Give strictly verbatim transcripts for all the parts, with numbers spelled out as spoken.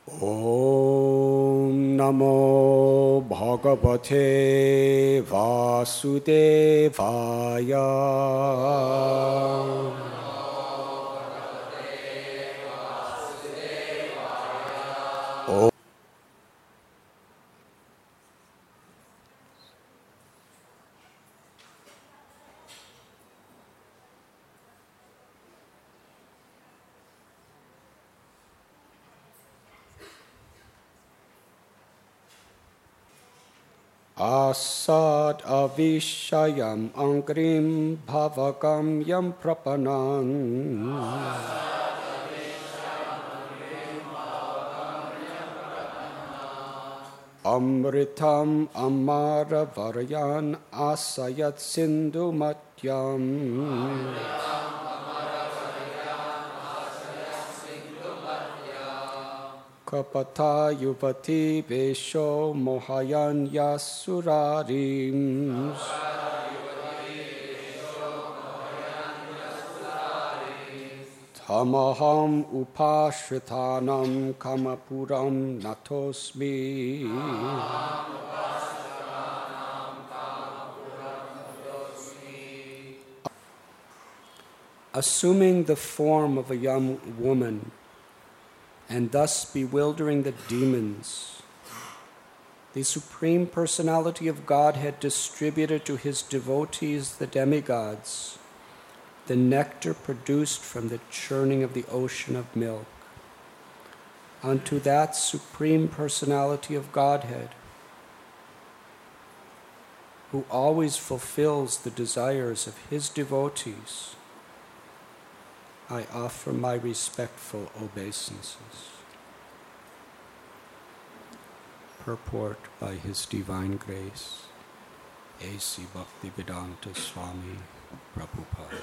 Om Namo Bhagavate Vasudevaya. Asad avishayam angrim bhavakam yam prapanan. Amritam amara varayan asayat sindhu matyam. Kapata yuvati vesho mohayan yasurarim. Tamaham upashritanam kamapuram natosmi. Assuming the form of a young woman, and thus bewildering the demons, the Supreme Personality of Godhead distributed to his devotees, the demigods, the nectar produced from the churning of the ocean of milk. Unto that Supreme Personality of Godhead, who always fulfills the desires of his devotees, I offer my respectful obeisances. Purport by His Divine Grace, A C Bhaktivedanta Swami Prabhupada.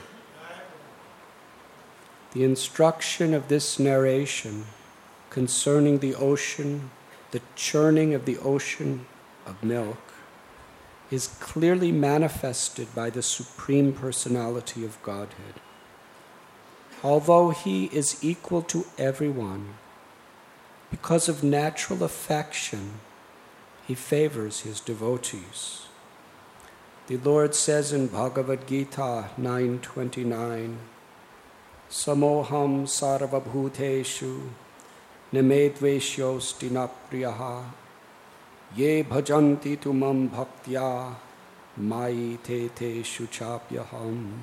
The instruction of this narration concerning the ocean, the churning of the ocean of milk, is clearly manifested by the Supreme Personality of Godhead. Although he is equal to everyone, because of natural affection, he favors his devotees. The Lord says in Bhagavad Gita nine twenty-nine, Samoham sarvabhuteshu nemedveshyosti napriyaha ye bhajanti tumam bhaktya mai te te shuchapyaham.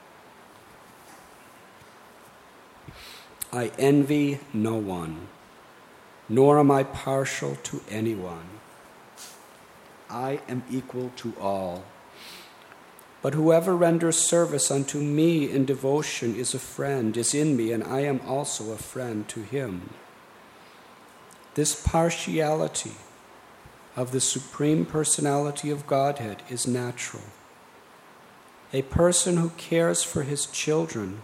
I envy no one, nor am I partial to anyone. I am equal to all. But whoever renders service unto me in devotion is a friend, is in me, and I am also a friend to him. This partiality of the Supreme Personality of Godhead is natural. A person who cares for his children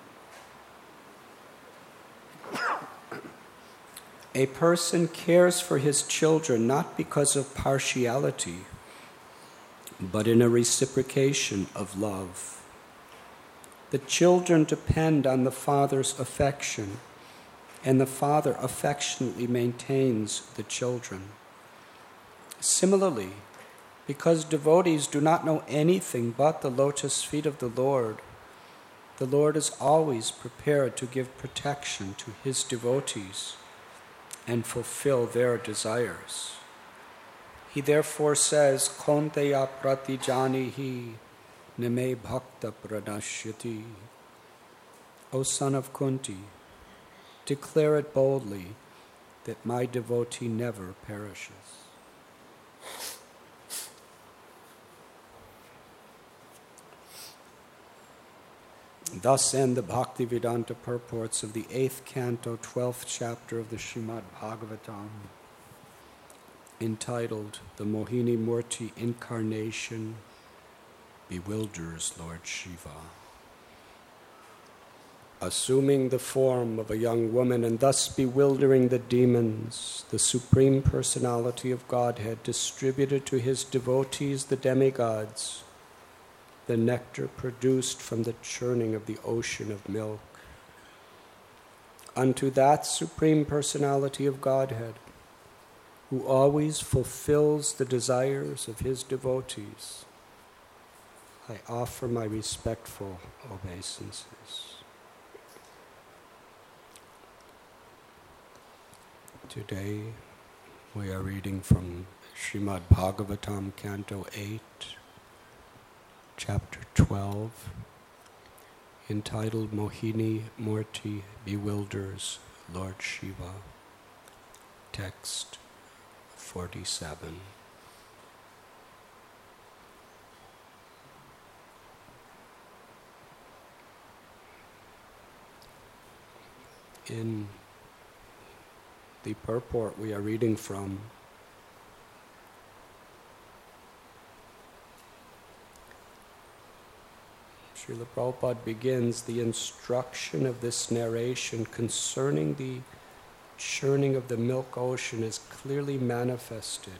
A person cares for his children not because of partiality, but in a reciprocation of love. The children depend on the father's affection, and the father affectionately maintains the children. Similarly, because devotees do not know anything but the lotus feet of the Lord, the Lord is always prepared to give protection to his devotees and fulfill their desires. He therefore says, Konteya pratijanihi neme bhakta pranashyati. O son of Kunti, declare it boldly that my devotee never perishes. Thus end the Bhaktivedanta purports of the eighth canto, twelfth chapter of the Srimad Bhagavatam, entitled The Mohini Murti Incarnation Bewilders Lord Shiva. Assuming the form of a young woman and thus bewildering the demons, the Supreme Personality of Godhead distributed to his devotees, the demigods, the nectar produced from the churning of the ocean of milk. Unto that Supreme Personality of Godhead, who always fulfills the desires of his devotees, I offer my respectful obeisances. Today we are reading from Srimad Bhagavatam, Canto eight, Chapter twelve, entitled Mohini Murti Bewilders Lord Shiva. Text forty-seven. In the purport we are reading from, Srila Prabhupada begins the instruction of this narration concerning the churning of the milk ocean is clearly manifested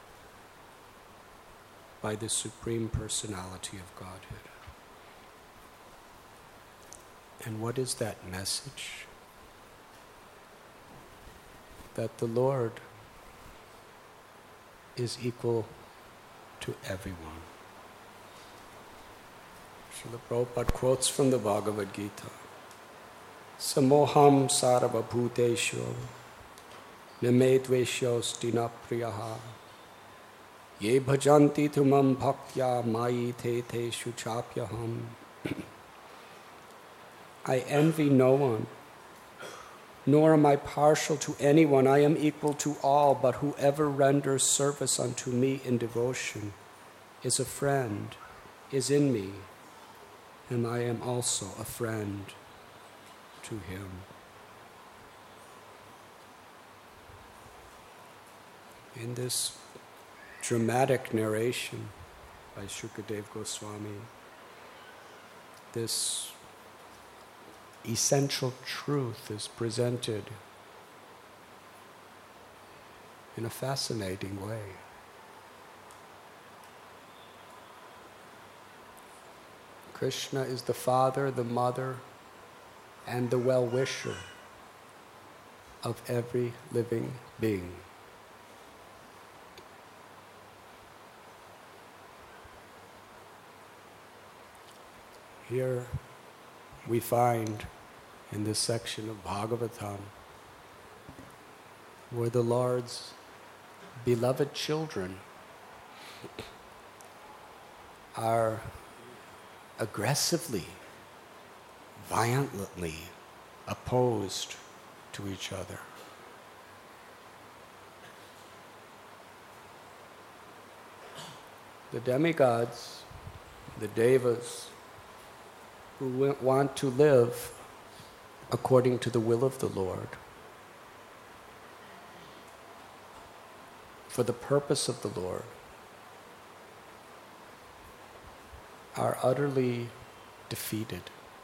by the Supreme Personality of Godhead. And what is that message? That the Lord is equal to everyone. Srila Prabhupada quotes from the Bhagavad Gita, Samoham sarva bhuteshu namedveshyosti na priyaha ye bhajanti tumam bhaktya mayi te teshu chapyaham. I envy no one, nor am I partial to anyone. I am equal to all, but whoever renders service unto me in devotion is a friend, is in me, and I am also a friend to him. In this dramatic narration by Shukadev Goswami, this essential truth is presented in a fascinating way. Krishna is the father, the mother, and the well-wisher of every living being. Here we find in this section of Bhagavatam where the Lord's beloved children are aggressively, violently opposed to each other. The demigods, the devas, who want to live according to the will of the Lord, for the purpose of the Lord, are utterly defeated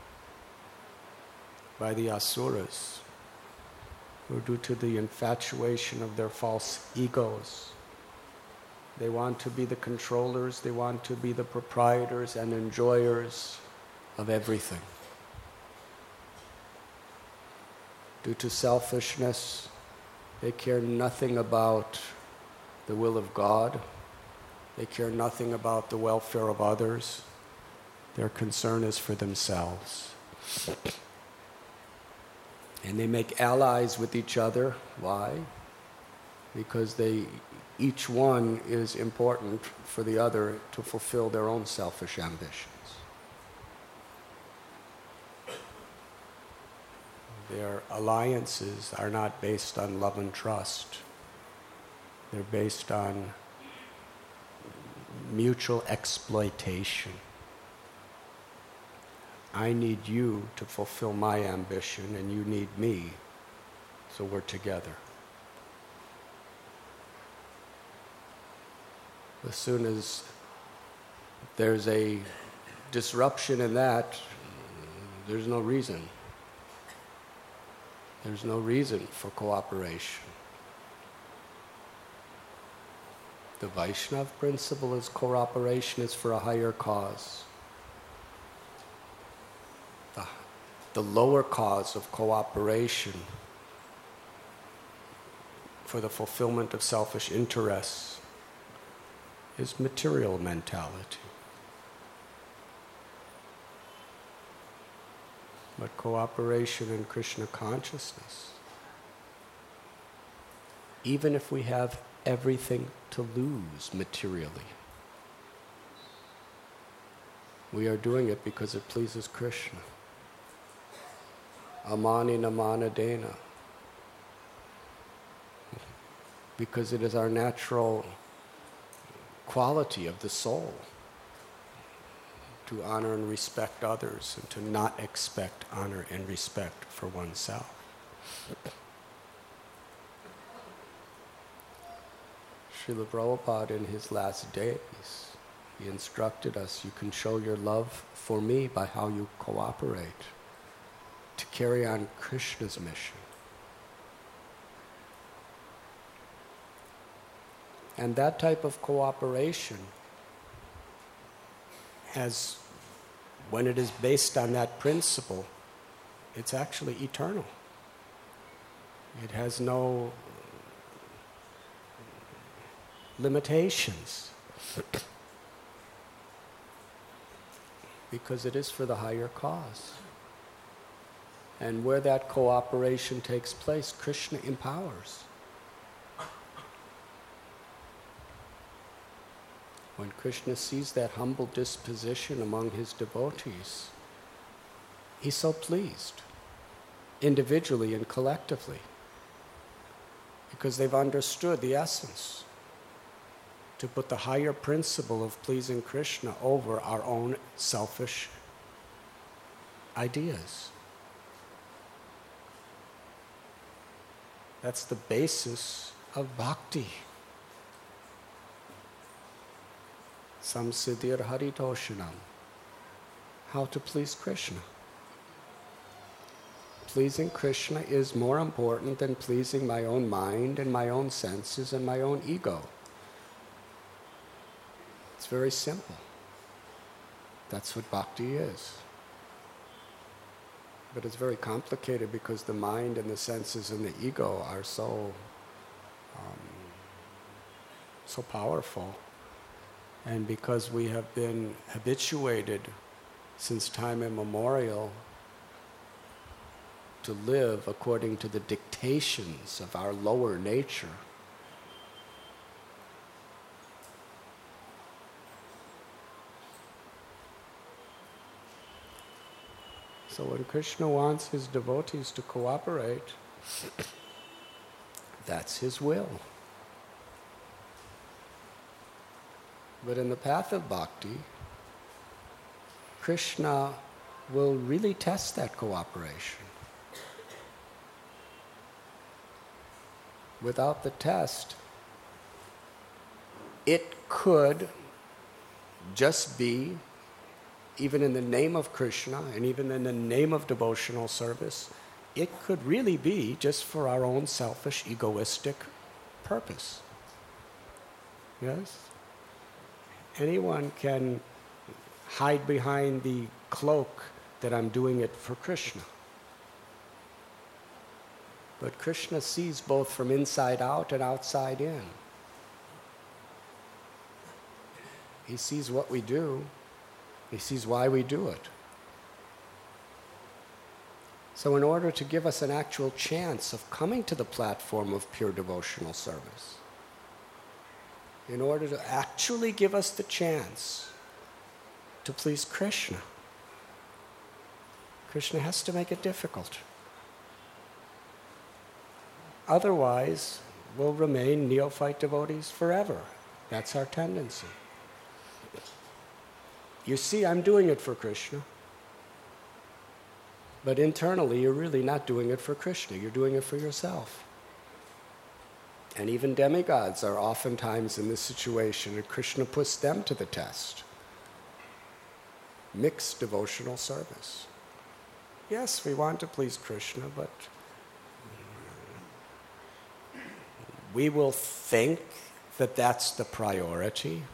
by the asuras, who, due to the infatuation of their false egos, they want to be the controllers, they want to be the proprietors and enjoyers of everything. Due to selfishness, they care nothing about the will of God. They care nothing about the welfare of others. Their concern is for themselves. And they make allies with each other. Why? Because they, each one is important for the other to fulfill their own selfish ambitions. Their alliances are not based on love and trust. They're based on mutual exploitation. I need you to fulfill my ambition, and you need me, so we're together. As soon as there's a disruption in that, there's no reason. There's no reason for cooperation. The Vaishnava principle is cooperation is for a higher cause. The, the lower cause of cooperation for the fulfillment of selfish interests is material mentality. But cooperation in Krishna consciousness, even if we have everything to lose materially, we are doing it because it pleases Krishna. Amani namana dena. Because it is our natural quality of the soul to honor and respect others and to not expect honor and respect for oneself. Srila Prabhupada in his last days, he instructed us, you can show your love for me by how you cooperate to carry on Krishna's mission. And that type of cooperation has, when it is based on that principle, it's actually eternal. It has no limitations. Because it is for the higher cause. And where that cooperation takes place, Krishna empowers. When Krishna sees that humble disposition among his devotees, he's so pleased, individually and collectively, because they've understood the essence, to put the higher principle of pleasing Krishna over our own selfish ideas. That's the basis of bhakti. Samsiddhir haritoshanam. How to please Krishna. Pleasing Krishna is more important than pleasing my own mind and my own senses and my own ego. It's very simple. That's what bhakti is. But it's very complicated because the mind and the senses and the ego are so, um, so powerful. And because we have been habituated since time immemorial to live according to the dictations of our lower nature, so when Krishna wants his devotees to cooperate, that's his will. But in the path of bhakti, Krishna will really test that cooperation. Without the test, it could just be, even in the name of Krishna and even in the name of devotional service, it could really be just for our own selfish, egoistic purpose. Yes? Anyone can hide behind the cloak that I'm doing it for Krishna. But Krishna sees both from inside out and outside in. He sees what we do. He sees why we do it. So in order to give us an actual chance of coming to the platform of pure devotional service, in order to actually give us the chance to please Krishna, Krishna has to make it difficult. Otherwise, we'll remain neophyte devotees forever. That's our tendency. You see, I'm doing it for Krishna. But internally, you're really not doing it for Krishna. You're doing it for yourself. And even demigods are oftentimes in this situation, and Krishna puts them to the test. Mixed devotional service. Yes, we want to please Krishna, but we will think that that's the priority.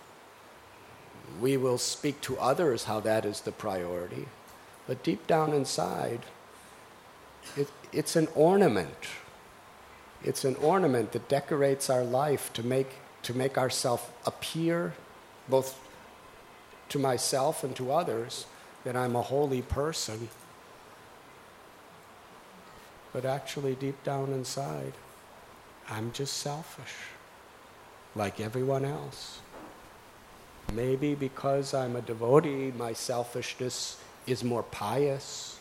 We will speak to others how that is the priority. But deep down inside, it, it's an ornament. It's an ornament that decorates our life to make, to make ourselves appear, both to myself and to others, that I'm a holy person. But actually, deep down inside, I'm just selfish, like everyone else. Maybe because I'm a devotee, my selfishness is more pious.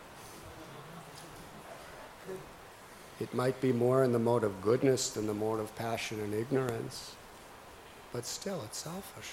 It might be more in the mode of goodness than the mode of passion and ignorance, but still it's selfish.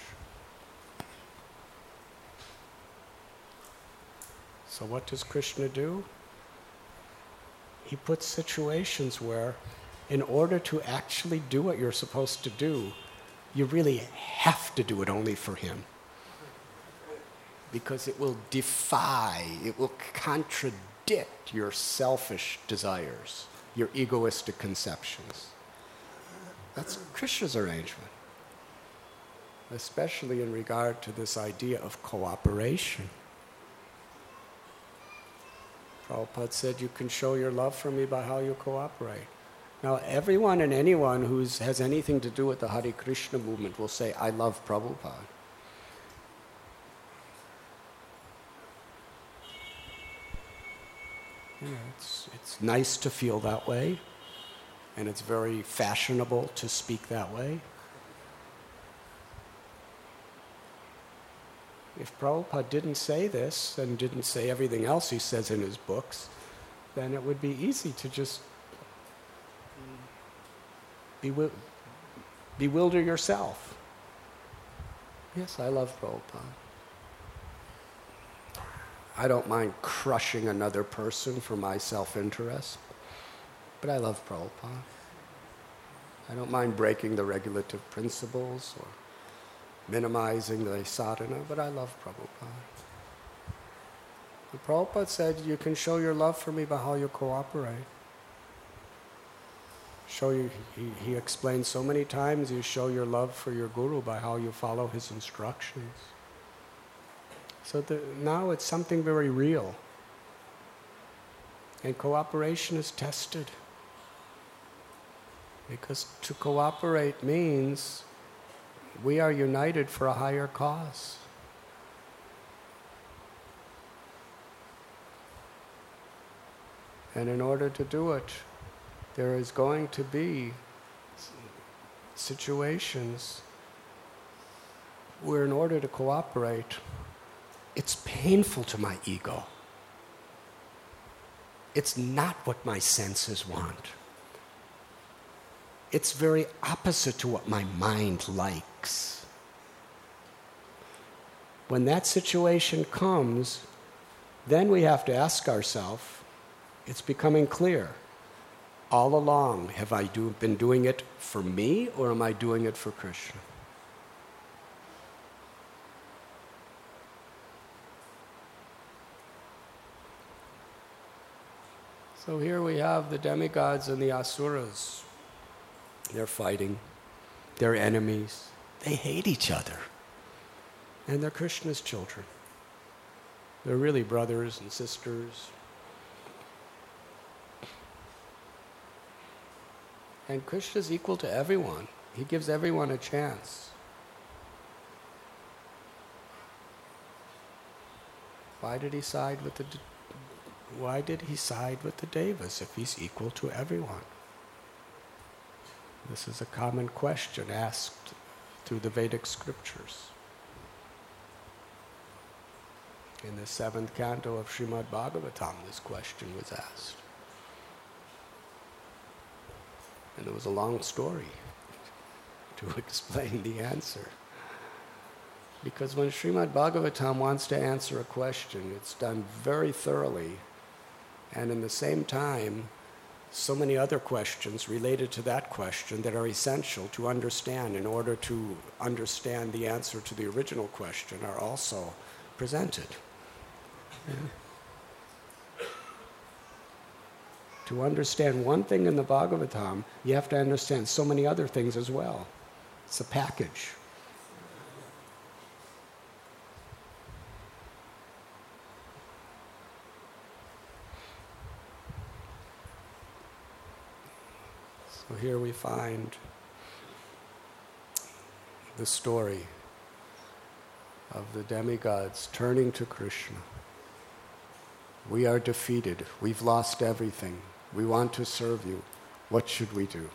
So what does Krishna do? He puts situations where, in order to actually do what you're supposed to do, you really have to do it only for him. Because it will defy, it will contradict your selfish desires, your egoistic conceptions. That's Krishna's arrangement, especially in regard to this idea of cooperation. Prabhupada said, you can show your love for me by how you cooperate. Now, everyone and anyone who has anything to do with the Hare Krishna movement will say, I love Prabhupada. You know, it's, it's nice to feel that way, and it's very fashionable to speak that way. If Prabhupada didn't say this and didn't say everything else he says in his books, then it would be easy to just bewil- bewilder yourself. Yes, I love Prabhupada. I don't mind crushing another person for my self-interest, but I love Prabhupada. I don't mind breaking the regulative principles or minimizing the sadhana, but I love Prabhupada. And Prabhupada said, you can show your love for me by how you cooperate. Show you, he, he explained so many times, you show your love for your guru by how you follow his instructions. So the, now it's something very real. And cooperation is tested. Because to cooperate means we are united for a higher cause. And in order to do it, there is going to be situations where in order to cooperate, it's painful to my ego. It's not what my senses want. It's very opposite to what my mind likes. When that situation comes, then we have to ask ourselves, it's becoming clear. All along, have I do, been doing it for me, or am I doing it for Krishna? So here we have the demigods and the asuras. They're fighting. They're enemies. They hate each other. And they're Krishna's children. They're really brothers and sisters. And Krishna's equal to everyone. He gives everyone a chance. Why did he side with the Why did he side with the Devas if he's equal to everyone? This is a common question asked through the Vedic scriptures. In the seventh canto of Srimad Bhagavatam, this question was asked. And there was a long story to explain the answer. Because when Srimad Bhagavatam wants to answer a question, it's done very thoroughly. And in the same time, so many other questions related to that question that are essential to understand in order to understand the answer to the original question are also presented. Yeah. To understand one thing in the Bhagavatam, you have to understand so many other things as well. It's a package. here we find the story of the demigods turning to Krishna. We are defeated. We've lost everything. We want to serve you. What should we do?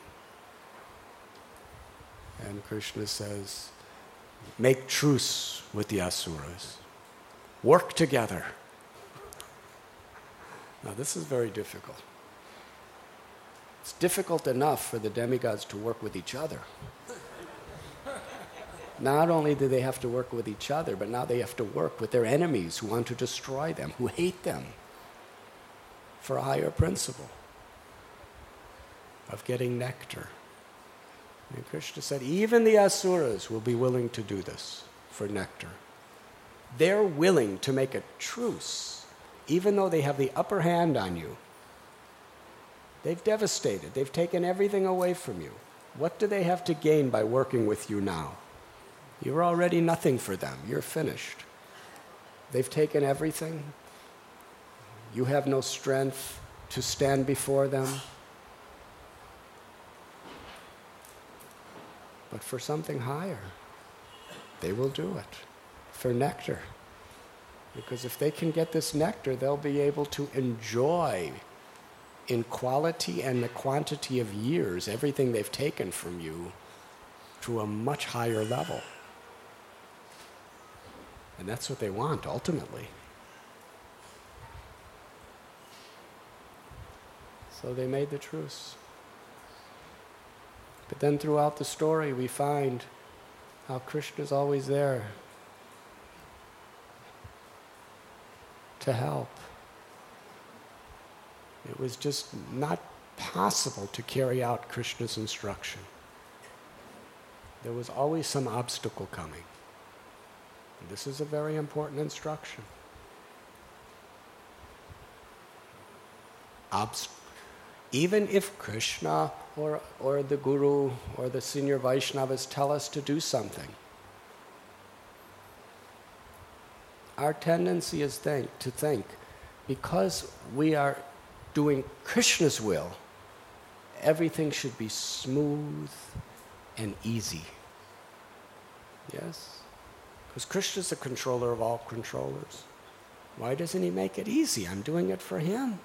And Krishna says, make truce with the asuras. Work together. Now this is very difficult. It's difficult enough for the demigods to work with each other. Not only do they have to work with each other, but now they have to work with their enemies who want to destroy them, who hate them, for a higher principle of getting nectar. And Krishna said, even the asuras will be willing to do this for nectar. They're willing to make a truce, even though they have the upper hand on you. They've devastated. They've taken everything away from you. What do they have to gain by working with you now? You're already nothing for them. You're finished. They've taken everything. You have no strength to stand before them. But for something higher, they will do it. For nectar. Because if they can get this nectar, they'll be able to enjoy in quality and the quantity of years everything they've taken from you to a much higher level. And that's what they want, ultimately. So they made the truce. But then throughout the story, we find how Krishna's always there to help. It was just not possible to carry out Krishna's instruction. There was always some obstacle coming. And this is a very important instruction. Obst- Even if Krishna or, or the Guru or the senior Vaishnavas tell us to do something, our tendency is think, to think, because we are doing Krishna's will, everything should be smooth and easy. Yes? Because Krishna's the controller of all controllers. Why doesn't he make it easy? I'm doing it for him.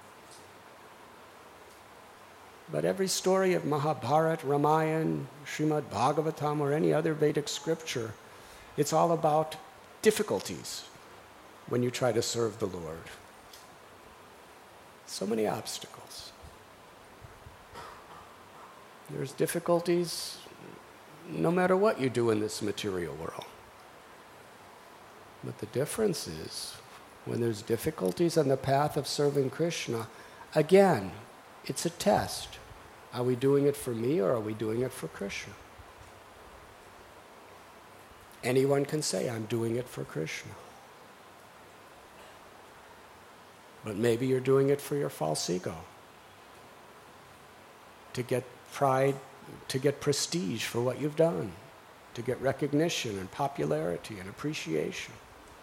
But every story of Mahabharata, Ramayana, Srimad Bhagavatam, or any other Vedic scripture, it's all about difficulties when you try to serve the Lord. So many obstacles. There's difficulties no matter what you do in this material world. But the difference is, when there's difficulties on the path of serving Krishna, again, it's a test. Are we doing it for me or are we doing it for Krishna? Anyone can say, I'm doing it for Krishna. But maybe you're doing it for your false ego. To get pride, to get prestige for what you've done. To get recognition and popularity and appreciation.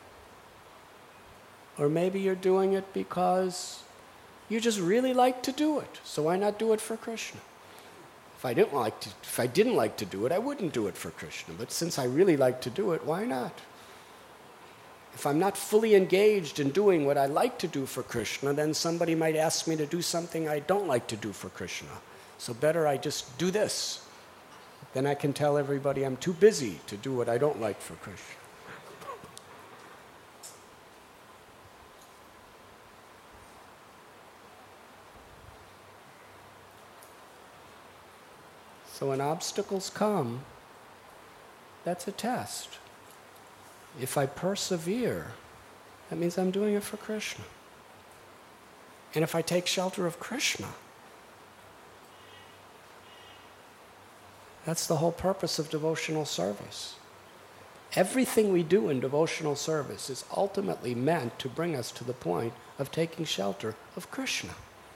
Or maybe you're doing it because you just really like to do it. So why not do it for Krishna? If I didn't like to, if I didn't like to do it, I wouldn't do it for Krishna. But since I really like to do it, why not? If I'm not fully engaged in doing what I like to do for Krishna, then somebody might ask me to do something I don't like to do for Krishna. So better I just do this. Then I can tell everybody I'm too busy to do what I don't like for Krishna. So when obstacles come, that's a test. If I persevere, that means I'm doing it for Krishna. And if I take shelter of Krishna, that's the whole purpose of devotional service. Everything we do in devotional service is ultimately meant to bring us to the point of taking shelter of Krishna.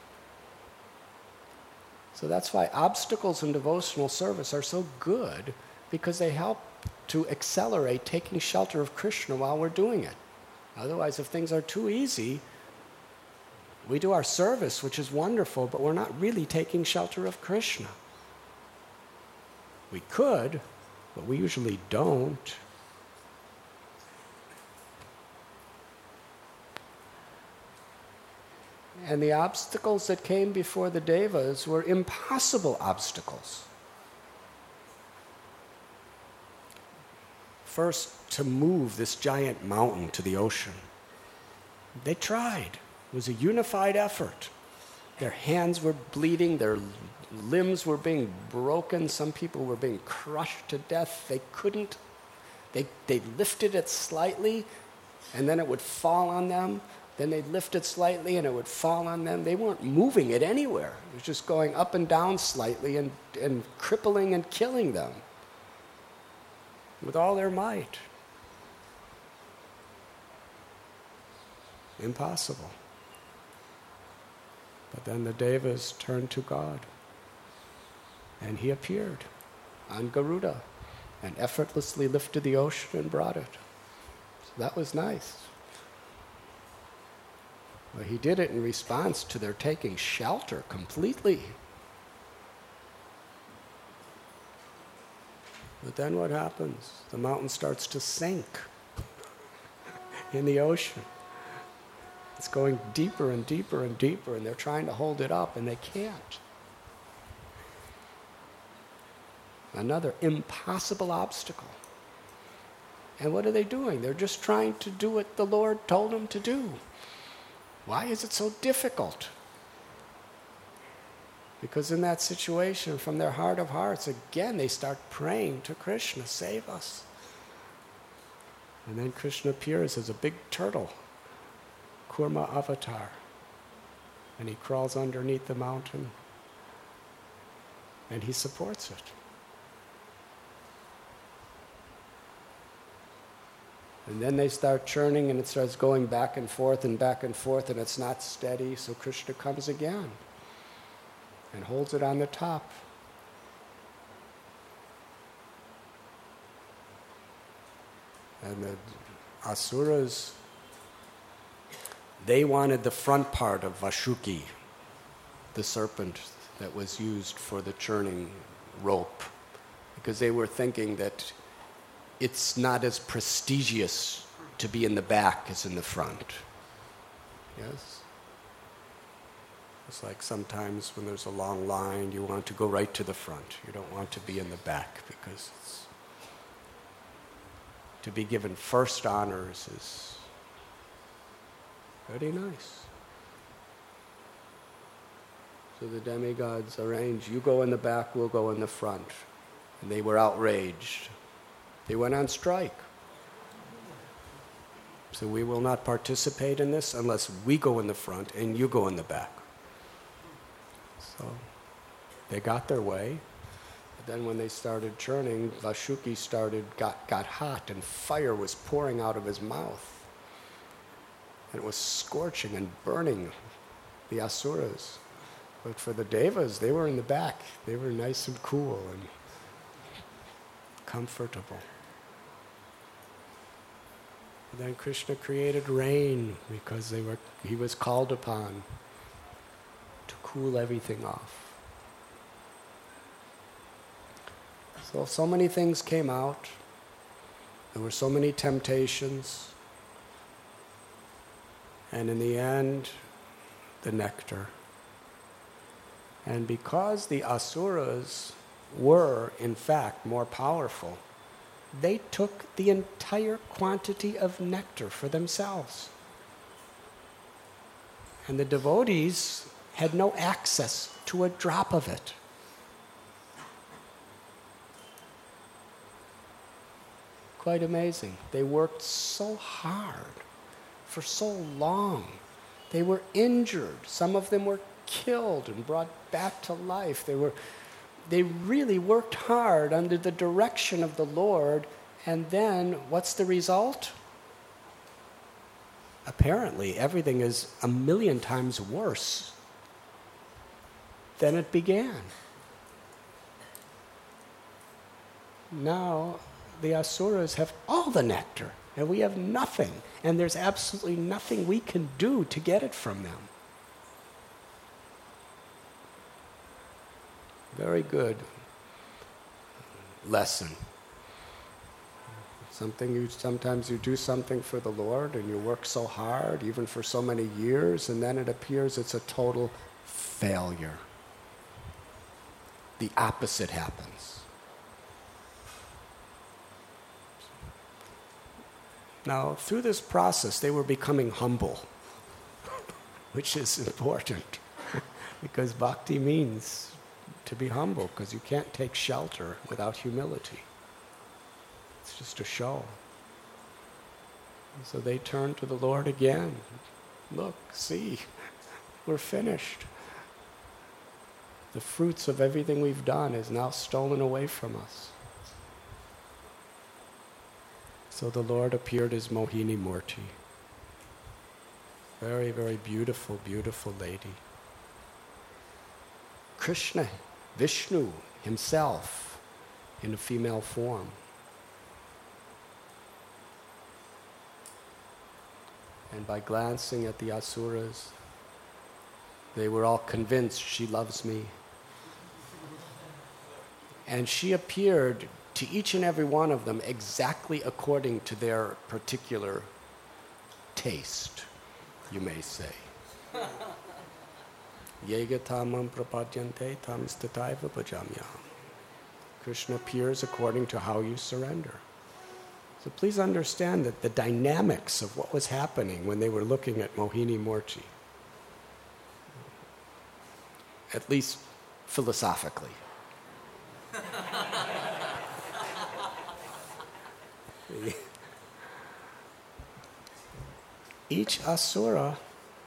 So that's why obstacles in devotional service are so good, because they help to accelerate taking shelter of Krishna while we're doing it. Otherwise, if things are too easy, we do our service, which is wonderful, but we're not really taking shelter of Krishna. We could, but we usually don't. And the obstacles that came before the Devas were impossible obstacles. First, to move this giant mountain to the ocean. They tried. It was a unified effort. Their hands were bleeding, their limbs were being broken, some people were being crushed to death. They couldn't, they, they lifted it slightly, and then it would fall on them. Then they'd lift it slightly, and it would fall on them. They weren't moving it anywhere. It was just going up and down slightly and, and crippling and killing them with all their might. Impossible. But then the Devas turned to God, and he appeared on Garuda and effortlessly lifted the ocean and brought it. So that was nice. Well, he did it in response to their taking shelter completely. But then what happens? The mountain starts to sink in the ocean. It's going deeper and deeper and deeper, and they're trying to hold it up, and they can't. Another impossible obstacle. And what are they doing? They're just trying to do what the Lord told them to do. Why is it so difficult? Because in that situation, from their heart of hearts, again, they start praying to Krishna, save us. And then Krishna appears as a big turtle, Kurma avatar. And he crawls underneath the mountain, and he supports it. And then they start churning, and it starts going back and forth and back and forth, and it's not steady, so Krishna comes again and holds it on the top. And the Asuras, they wanted the front part of Vashuki, the serpent that was used for the churning rope, because they were thinking that it's not as prestigious to be in the back as in the front. Yes? It's like sometimes when there's a long line, you want to go right to the front. You don't want to be in the back, because it's, to be given first honors is very nice. So the demigods arranged, you go in the back, we'll go in the front. And they were outraged. They went on strike. So we will not participate in this unless we go in the front and you go in the back. So they got their way. But then when they started churning, Vashuki started, got, got hot, and fire was pouring out of his mouth. And it was scorching and burning the Asuras. But for the Devas, they were in the back. They were nice and cool and comfortable. And then Krishna created rain because they were, he was called upon to cool everything off. So, so many things came out. There were so many temptations. And in the end, the nectar. And because the Asuras were, in fact, more powerful, they took the entire quantity of nectar for themselves. And the devotees had no access to a drop of it. Quite amazing. They worked so hard for so long. They were injured. Some of them were killed and brought back to life. They were They really worked hard under the direction of the Lord, and then what's the result? Apparently, everything is a million times worse than it began. Now, the Asuras have all the nectar, and we have nothing, and there's absolutely nothing we can do to get it from them. Very good. lesson. Something you sometimes you do something for the Lord and you work so hard, even for so many years, and then it appears it's a total failure. The opposite happens. Now, through this process, they were becoming humble, which is important, because bhakti means to be humble, because you can't take shelter without humility. It's just a show. And so they turned to the Lord again. Look, see, we're finished. The fruits of everything we've done is now stolen away from us. So the Lord appeared as Mohini Murti. Very, very beautiful, beautiful lady. Krishna, Vishnu himself, in a female form. And by glancing at the asuras, they were all convinced she loves me. And she appeared to each and every one of them exactly according to their particular taste, you may say. Yega tamam prapadyante tam stataiva bhajamyaham. Krishna appears according to how you surrender. So please understand that the dynamics of what was happening when they were looking at Mohini Murti, at least philosophically. Each asura,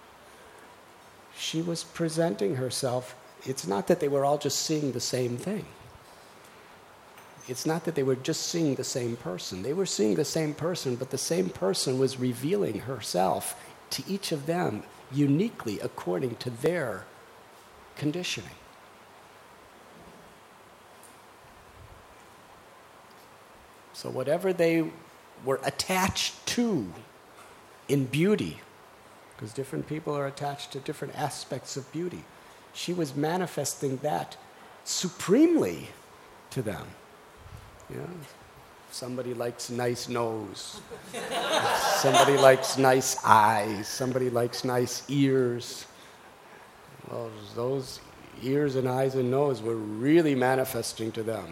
she was presenting herself. It's not that they were all just seeing the same thing. It's not that they were just seeing the same person. They were seeing the same person, but the same person was revealing herself to each of them uniquely according to their conditioning. So whatever they were attached to in beauty, because different people are attached to different aspects of beauty, she was manifesting that supremely to them. Yeah. Somebody likes nice nose. Somebody likes nice eyes. Somebody likes nice ears. Well, those ears and eyes and nose were really manifesting to them.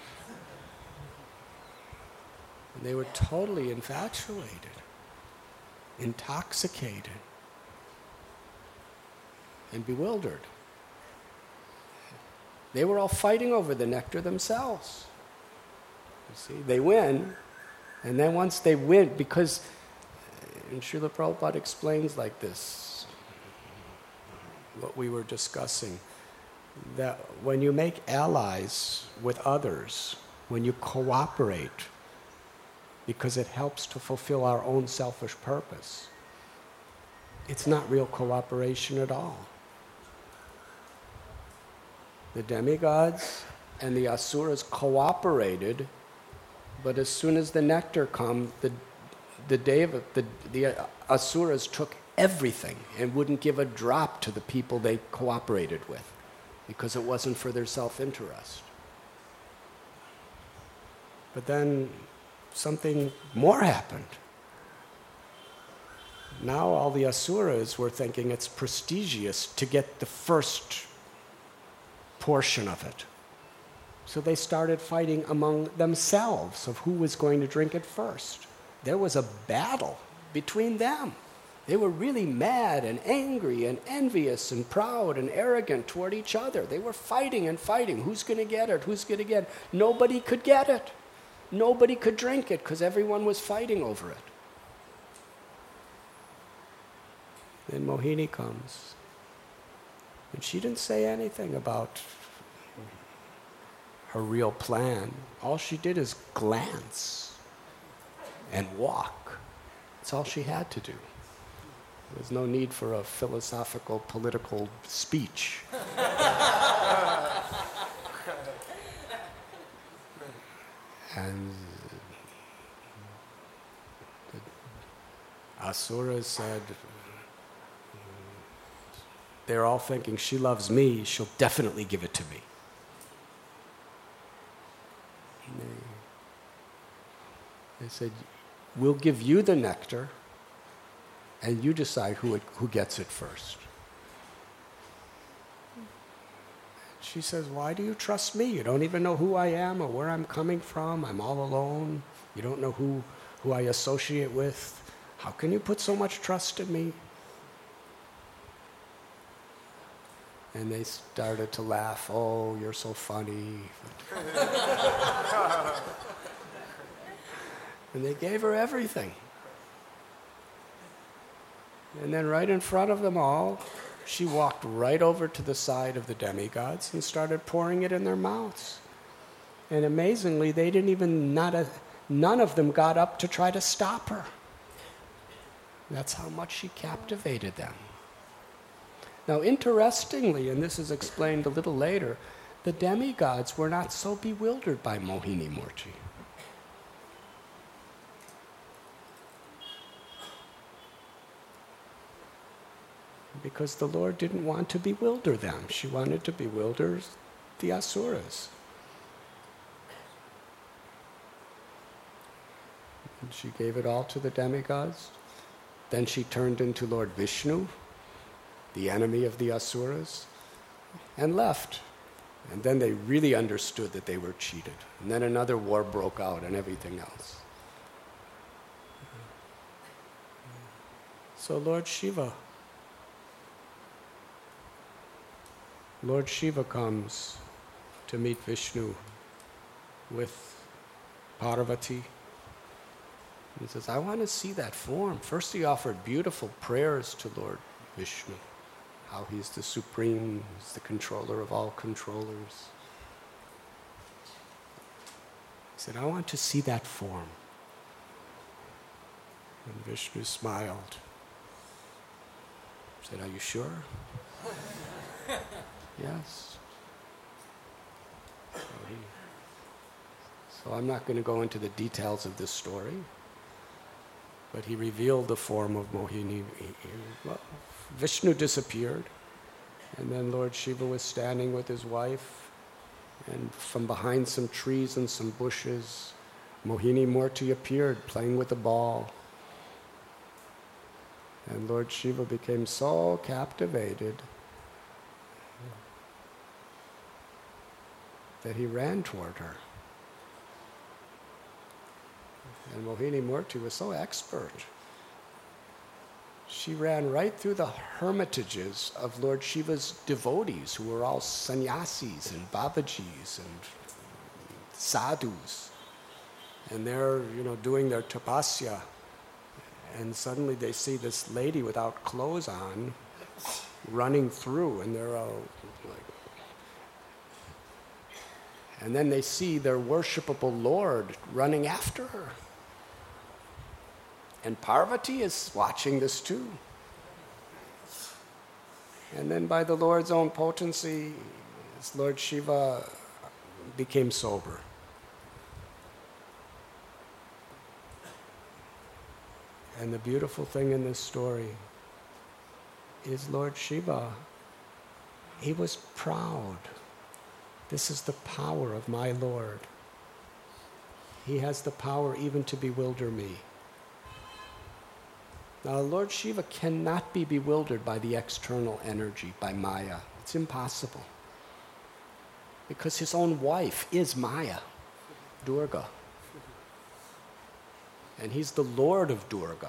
And they were totally infatuated, intoxicated, and bewildered. They were all fighting over the nectar themselves. You see, they win, and then once they win, because, and Srila Prabhupada explains like this, what we were discussing, that when you make allies with others, when you cooperate, because it helps to fulfill our own selfish purpose, it's not real cooperation at all. The demigods and the asuras cooperated, but as soon as the nectar comes, the the deva, the the asuras took everything and wouldn't give a drop to the people they cooperated with, because it wasn't for their self-interest. But then something more happened. Now all the asuras were thinking it's prestigious to get the first portion of it. So they started fighting among themselves of who was going to drink it first. There was a battle between them. They were really mad and angry and envious and proud and arrogant toward each other. They were fighting and fighting. Who's going to get it? Who's going to get it? Nobody could get it. Nobody could drink it because everyone was fighting over it. Then Mohini comes. And she didn't say anything about her real plan. All she did is glance and walk. That's all she had to do. There was no need for a philosophical, political speech. And the asuras said, they're all thinking, she loves me, she'll definitely give it to me. They said, we'll give you the nectar, and you decide who, it, who gets it first. She says, why do you trust me? You don't even know who I am or where I'm coming from. I'm all alone. You don't know who, who I associate with. How can you put so much trust in me? And they started to laugh. Oh, you're so funny. And they gave her everything. And then right in front of them all, she walked right over to the side of the demigods and started pouring it in their mouths. And amazingly, they didn't even, not a, none of them got up to try to stop her. That's how much she captivated them. Now, interestingly, and this is explained a little later, the demigods were not so bewildered by Mohini Murti. Because the Lord didn't want to bewilder them. She wanted to bewilder the asuras. And she gave it all to the demigods. Then she turned into Lord Vishnu, the enemy of the asuras, and left. And then they really understood that they were cheated. And then another war broke out and everything else. So Lord Shiva, Lord Shiva comes to meet Vishnu with Parvati. He says, I want to see that form. First he offered beautiful prayers to Lord Vishnu, how he's the supreme, he's the controller of all controllers. He said, I want to see that form. And Vishnu smiled. He said, are you sure? Yes. So, he, so I'm not going to go into the details of this story, but he revealed the form of Mohini. He, he, well, Vishnu disappeared, and then Lord Shiva was standing with his wife, and from behind some trees and some bushes, Mohini Murti appeared, playing with a ball. And Lord Shiva became so captivated that he ran toward her. And Mohini Murti was so expert. She ran right through the hermitages of Lord Shiva's devotees, who were all sannyasis and babajis and sadhus. And they're, you know, doing their tapasya. And suddenly they see this lady without clothes on running through, and they're all like, and then they see their worshipable Lord running after her. And Parvati is watching this too. And then by the Lord's own potency, Lord Shiva became sober. And the beautiful thing in this story is Lord Shiva, he was proud. This is the power of my Lord. He has the power even to bewilder me. Now, Lord Shiva cannot be bewildered by the external energy, by Maya. It's impossible. Because his own wife is Maya, Durga. And he's the Lord of Durga.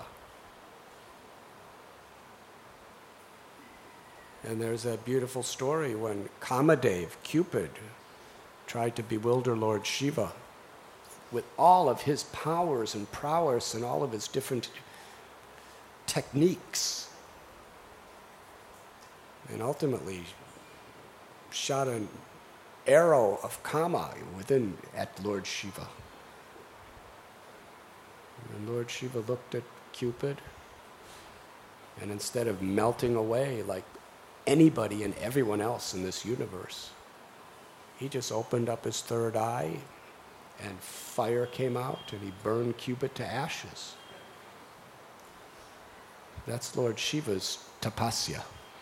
And there's a beautiful story when Kamadev, Cupid, tried to bewilder Lord Shiva with all of his powers and prowess and all of his different techniques. And ultimately shot an arrow of Kama within at Lord Shiva. And Lord Shiva looked at Cupid, and instead of melting away like anybody and everyone else in this universe, he just opened up his third eye, and fire came out, and he burned Cupid to ashes. That's Lord Shiva's tapasya.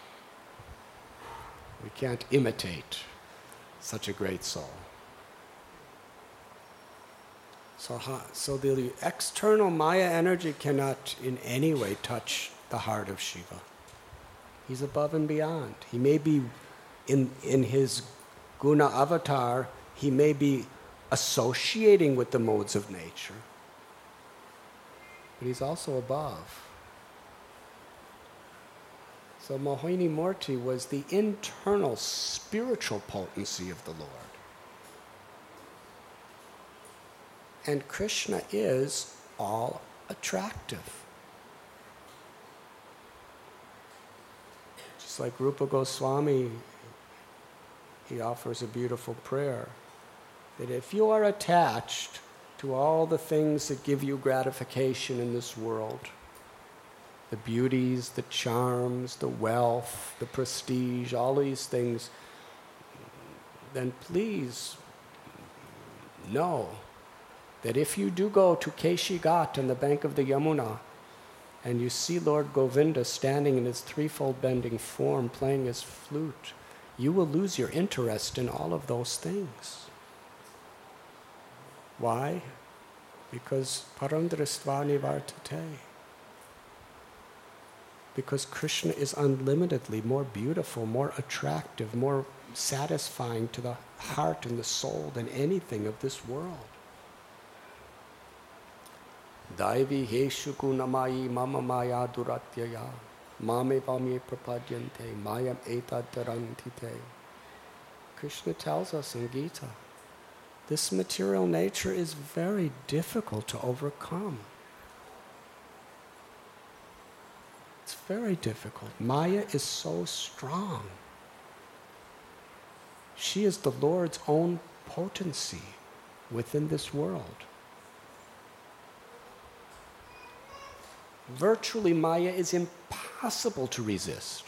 We can't imitate such a great soul. So, so the external Maya energy cannot in any way touch the heart of Shiva. He's above and beyond. He may be in, in his guna avatar, he may be associating with the modes of nature, but he's also above. So Mohini Murti was the internal spiritual potency of the Lord. And Krishna is all attractive. Just like Rupa Goswami, he offers a beautiful prayer that if you are attached to all the things that give you gratification in this world, the beauties, the charms, the wealth, the prestige, all these things, then please know that if you do go to Keshi Ghat on the bank of the Yamuna and you see Lord Govinda standing in his threefold bending form playing his flute, you will lose your interest in all of those things. Why? Because paramdristva nivartate. Because Krishna is unlimitedly more beautiful, more attractive, more satisfying to the heart and the soul than anything of this world. Daivi heshu gunamayi mama maya duratyaya mame vamye prapadyante mayam etad tarantite. Krishna tells us in Gita, this material nature is very difficult to overcome. It's very difficult. Maya is so strong. She is the Lord's own potency within this world. Virtually, Maya is impossible to resist.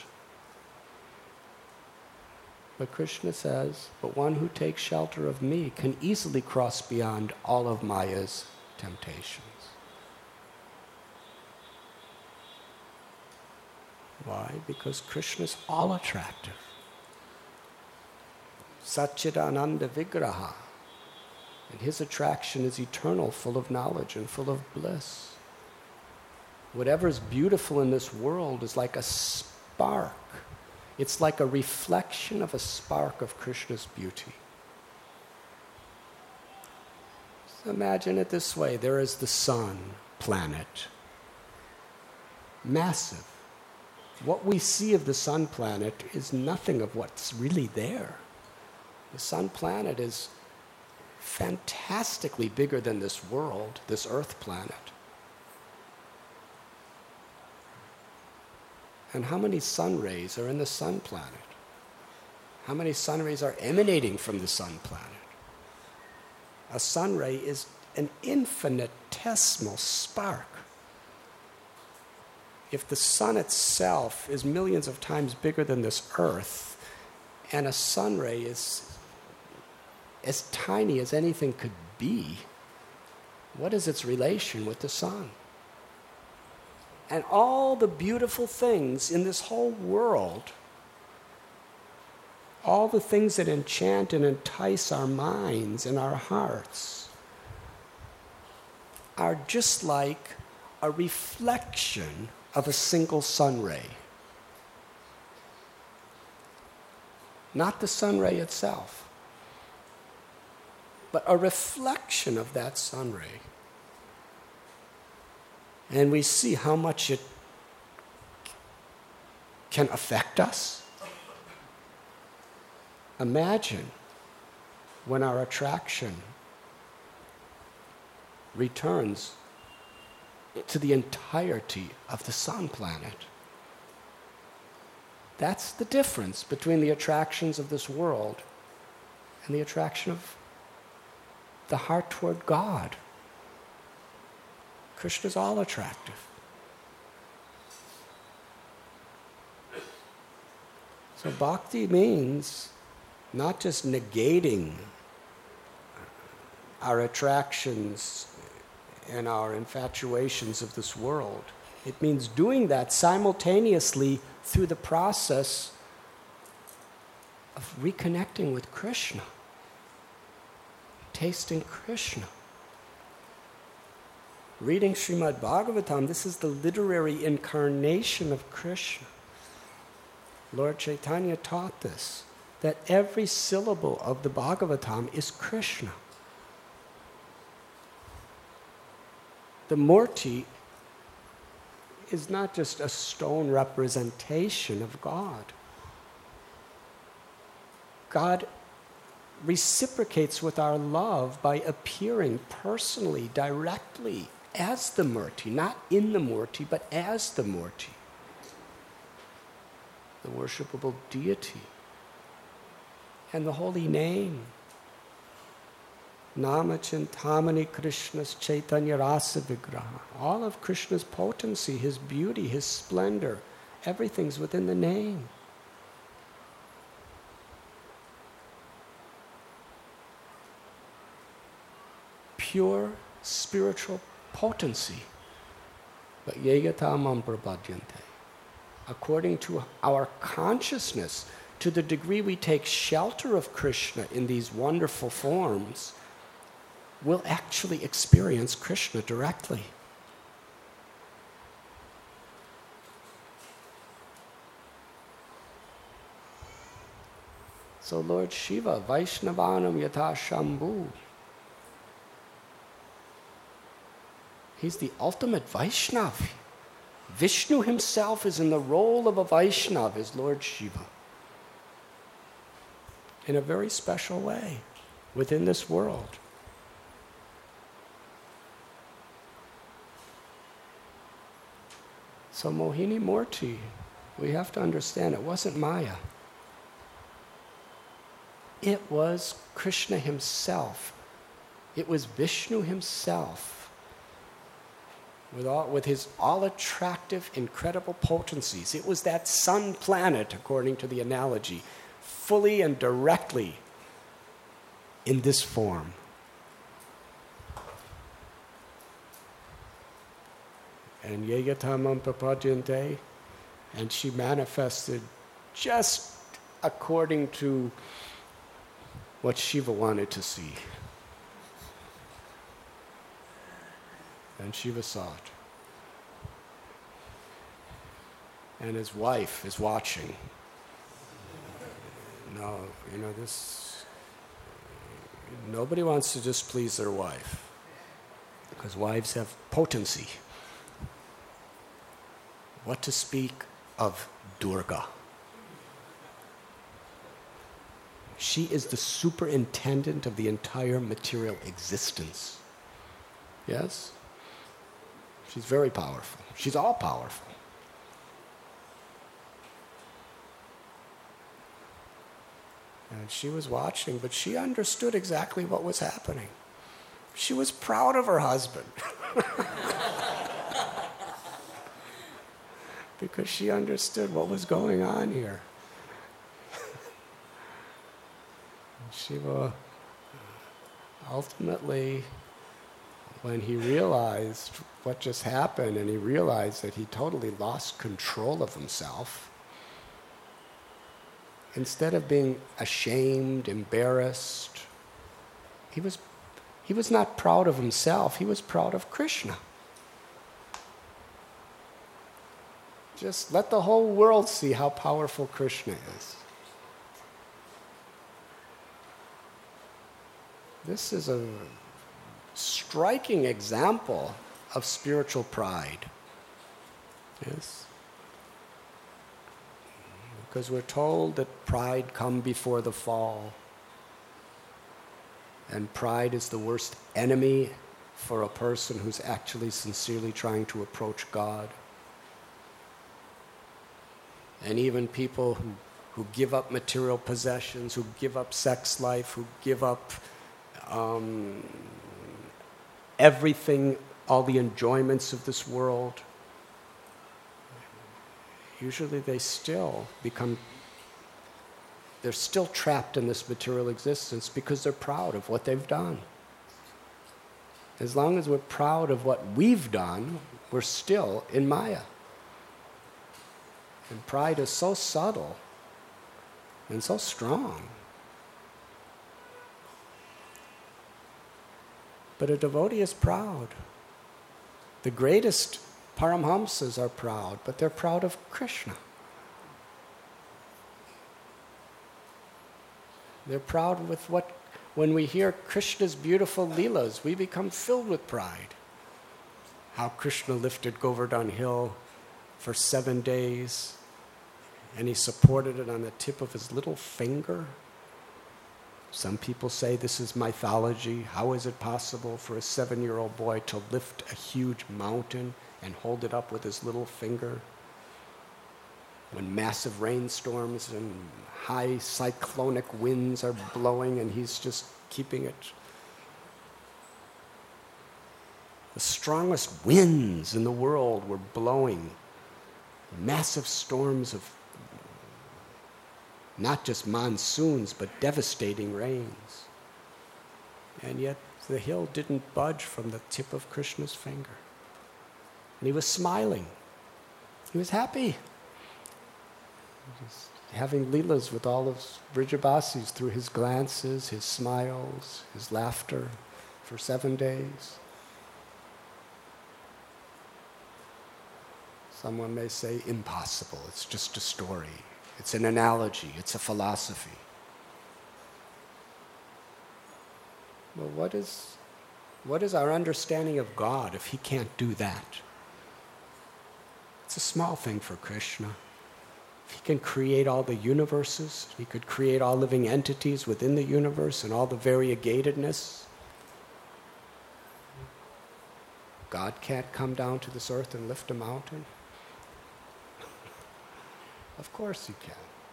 But Krishna says, but one who takes shelter of me can easily cross beyond all of Maya's temptations. Why? Because Krishna is all attractive. Satchidananda Vigraha. And his attraction is eternal, full of knowledge and full of bliss. Whatever is beautiful in this world is like a spark. It's like a reflection of a spark of Krishna's beauty. So imagine it this way. There is the sun, planet. Massive. What we see of the sun planet is nothing of what's really there. The sun planet is fantastically bigger than this world, this earth planet. And how many sun rays are in the sun planet? How many sun rays are emanating from the sun planet? A sun ray is an infinitesimal spark. If the sun itself is millions of times bigger than this earth, and a sun ray is as tiny as anything could be, what is its relation with the sun? And all the beautiful things in this whole world, all the things that enchant and entice our minds and our hearts, are just like a reflection of a single sun ray. Not the sun ray itself, but a reflection of that sun ray. And we see how much it can affect us. Imagine when our attraction returns to the entirety of the sun planet. That's the difference between the attractions of this world and the attraction of the heart toward God. Krishna's all attractive. So bhakti means not just negating our attractions and our infatuations of this world. It means doing that simultaneously through the process of reconnecting with Krishna, tasting Krishna. reading Srimad Bhagavatam, this is the literary incarnation of Krishna. Lord Chaitanya taught this, that every syllable of the Bhagavatam is Krishna. The Murti is not just a stone representation of God. God reciprocates with our love by appearing personally, directly, as the Murti, not in the Murti, but as the Murti, the worshipable deity, and the holy name. Nama Chintamani Krishna's Chaitanya Rasa Vigraha. All of Krishna's potency, his beauty, his splendor, everything's within the name. Pure spiritual potency. But yegatamam prapadyante. According to our consciousness, to the degree we take shelter of Krishna in these wonderful forms, we'll actually experience Krishna directly. So Lord Shiva, Vaishnavanam Yatha Shambhu, he's the ultimate Vaishnav. Vishnu himself is in the role of a Vaishnav as Lord Shiva, in a very special way within this world. So Mohini Murti, we have to understand, it wasn't Maya. It was Krishna himself. It was Vishnu himself, with all, with his all-attractive, incredible potencies. It was that sun planet, according to the analogy, fully and directly in this form. And yegatamam prapadyante, and she manifested just according to what Shiva wanted to see. And Shiva saw it. And his wife is watching. No, you know, this, nobody wants to displease their wife, because wives have potency. What to speak of Durga? She is the superintendent of the entire material existence. Yes? She's very powerful. She's all powerful. And she was watching, but she understood exactly what was happening. She was proud of her husband. Because she understood what was going on here. Shiva, ultimately, when he realized what just happened, and he realized that he totally lost control of himself, instead of being ashamed, embarrassed, he was, he was not proud of himself, he was proud of Krishna. Just let the whole world see how powerful Krishna is. This is a striking example of spiritual pride. Yes? Because we're told that pride comes before the fall. And pride is the worst enemy for a person who's actually sincerely trying to approach God. And even people who, who give up material possessions, who give up sex life, who give up um, everything, all the enjoyments of this world, usually they still become, they're still trapped in this material existence because they're proud of what they've done. As long as we're proud of what we've done, we're still in Maya. And pride is so subtle and so strong. But a devotee is proud. The greatest Paramhamsas are proud, but they're proud of Krishna. They're proud with what, when we hear Krishna's beautiful leelas, we become filled with pride. How Krishna lifted Govardhan Hill for seven days, and he supported it on the tip of his little finger. Some people say this is mythology. How is it possible for a seven-year-old boy to lift a huge mountain and hold it up with his little finger? When massive rainstorms and high cyclonic winds are blowing and he's just keeping it. The strongest winds in the world were blowing. Massive storms of not just monsoons, but devastating rains. And yet the hill didn't budge from the tip of Krishna's finger. And he was smiling. He was happy. He was having leelas with all of Vrijabasis through his glances, his smiles, his laughter for seven days. Someone may say, impossible, it's just a story. It's an analogy, it's a philosophy. Well, what is, what is our understanding of God if he can't do that? It's a small thing for Krishna. If he can create all the universes, he could create all living entities within the universe and all the variegatedness. God can't come down to this earth and lift a mountain. Of course he can.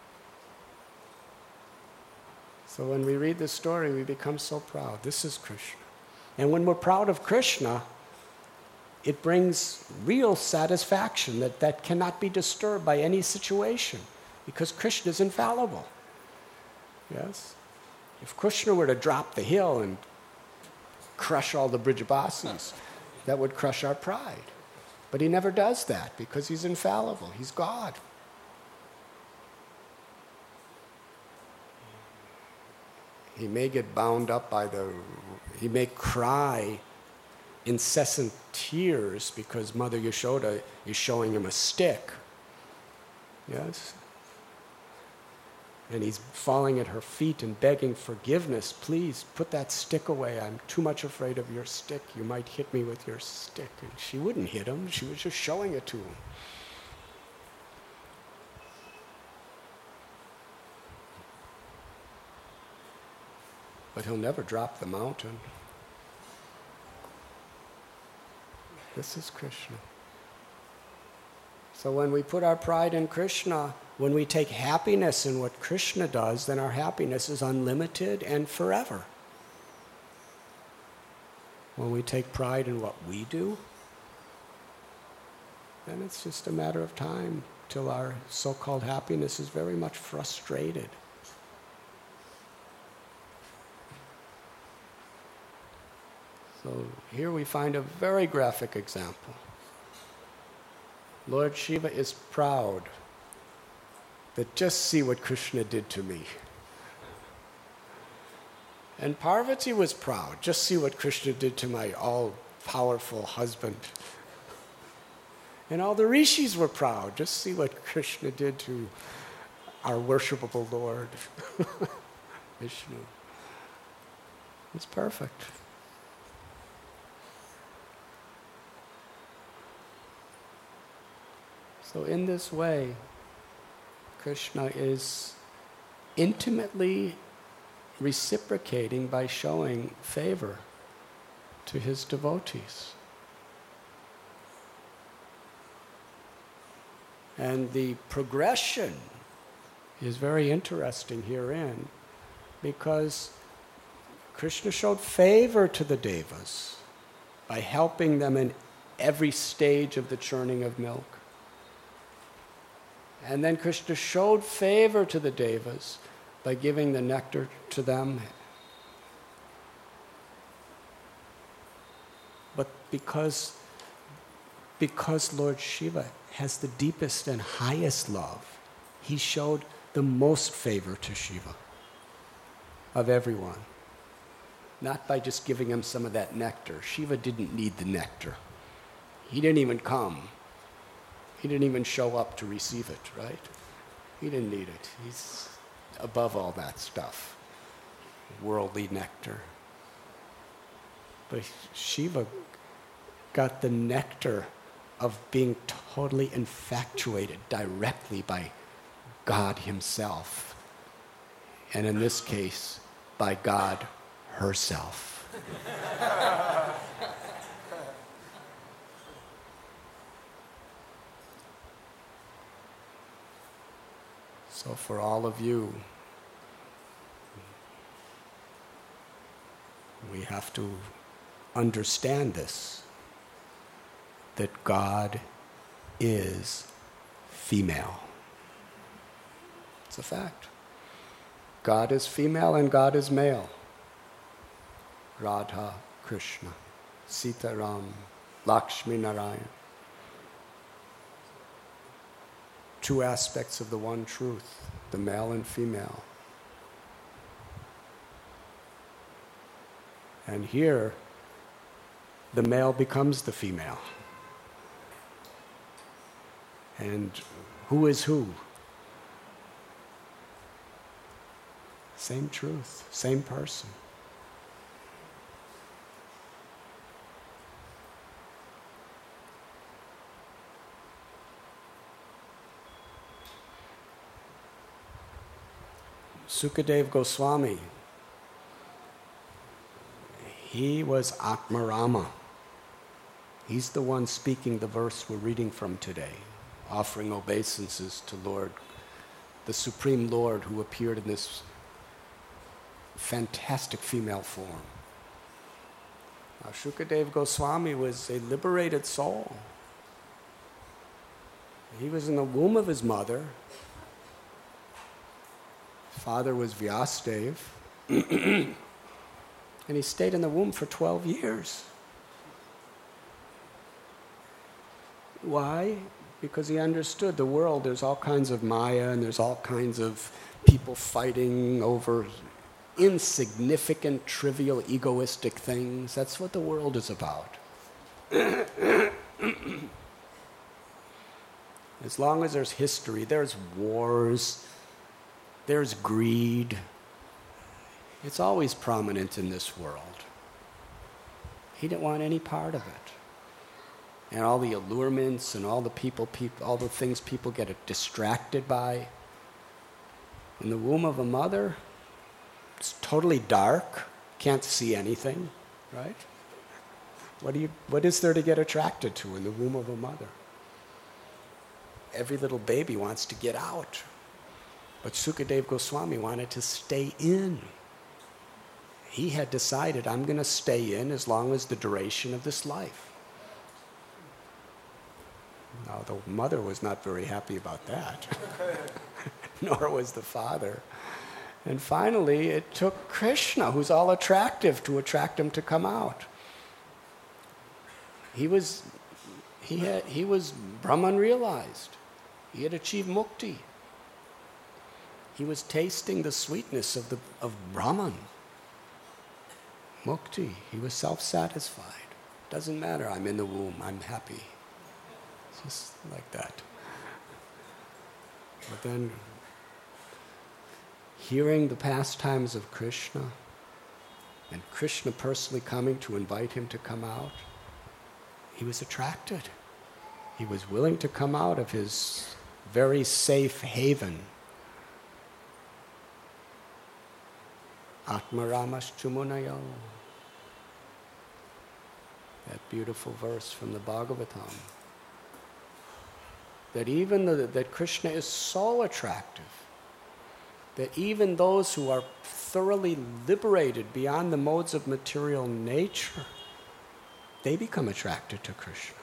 So when we read this story, we become so proud. This is Krishna. And when we're proud of Krishna, it brings real satisfaction that, that cannot be disturbed by any situation, because Krishna is infallible. Yes? If Krishna were to drop the hill and crush all the Vrijabasis, that would crush our pride. But he never does that because he's infallible. He's God. He may get bound up by the, he may cry incessant tears because Mother Yashoda is showing him a stick. Yes? And he's falling at her feet and begging forgiveness. Please put that stick away. I'm too much afraid of your stick. You might hit me with your stick. And she wouldn't hit him. She was just showing it to him. But he'll never drop the mountain. This is Krishna. So when we put our pride in Krishna, when we take happiness in what Krishna does, then our happiness is unlimited and forever. When we take pride in what we do, then it's just a matter of time till our so-called happiness is very much frustrated. So here we find a very graphic example. Lord Shiva is proud that just see what Krishna did to me. And Parvati was proud, just see what Krishna did to my all-powerful husband. And all the rishis were proud, just see what Krishna did to our worshipable Lord, Vishnu. It's perfect. So in this way, Krishna is intimately reciprocating by showing favor to his devotees. And the progression is very interesting herein, because Krishna showed favor to the Devas by helping them in every stage of the churning of milk. And then Krishna showed favor to the Devas by giving the nectar to them. But because, because Lord Shiva has the deepest and highest love, he showed the most favor to Shiva of everyone. Not by just giving him some of that nectar. Shiva didn't need the nectar. He didn't even come. He didn't even show up to receive it, right? He didn't need it. He's above all that stuff. Worldly nectar. But Shiva got the nectar of being totally infatuated directly by God himself. And in this case, by God herself. So for all of you, we have to understand this, that God is female. It's a fact. God is female and God is male. Radha, Krishna, Sita, Ram, Lakshmi, Narayan. Two aspects of the one truth, the male and female. And here, the male becomes the female. And who is who? Same truth, same person. Sukadeva Goswami, he was Atmarama. He's the one speaking the verse we're reading from today, offering obeisances to Lord, the Supreme Lord who appeared in this fantastic female form. Now, Sukadeva Goswami was a liberated soul. He was in the womb of his mother. Father was Vyasadeva, and he stayed in the womb for twelve years. Why? Because he understood the world, there's all kinds of Maya, and there's all kinds of people fighting over insignificant, trivial, egoistic things. That's what the world is about. As long as there's history, there's wars, there's greed. It's always prominent in this world. He didn't want any part of it. And all the allurements and all the people, people, all the things people get distracted by. In the womb of a mother, it's totally dark, can't see anything, right? What do you, what is there to get attracted to in the womb of a mother? Every little baby wants to get out. But Sukadeva Goswami wanted to stay in. He had decided, I'm going to stay in as long as the duration of this life. Now, the mother was not very happy about that, nor was the father. And finally, it took Krishna, who's all attractive, to attract him to come out. He was, he had, he was Brahman realized. He had achieved mukti. He was tasting the sweetness of the of Brahman. Mukti. He was self-satisfied. Doesn't matter, I'm in the womb, I'm happy. Just like that. But then, hearing the pastimes of Krishna, and Krishna personally coming to invite him to come out, he was attracted. He was willing to come out of his very safe haven. Atmaramascha Munayo. That beautiful verse from the Bhagavatam. That even the, that Krishna is so attractive that even those who are thoroughly liberated beyond the modes of material nature, they become attracted to Krishna.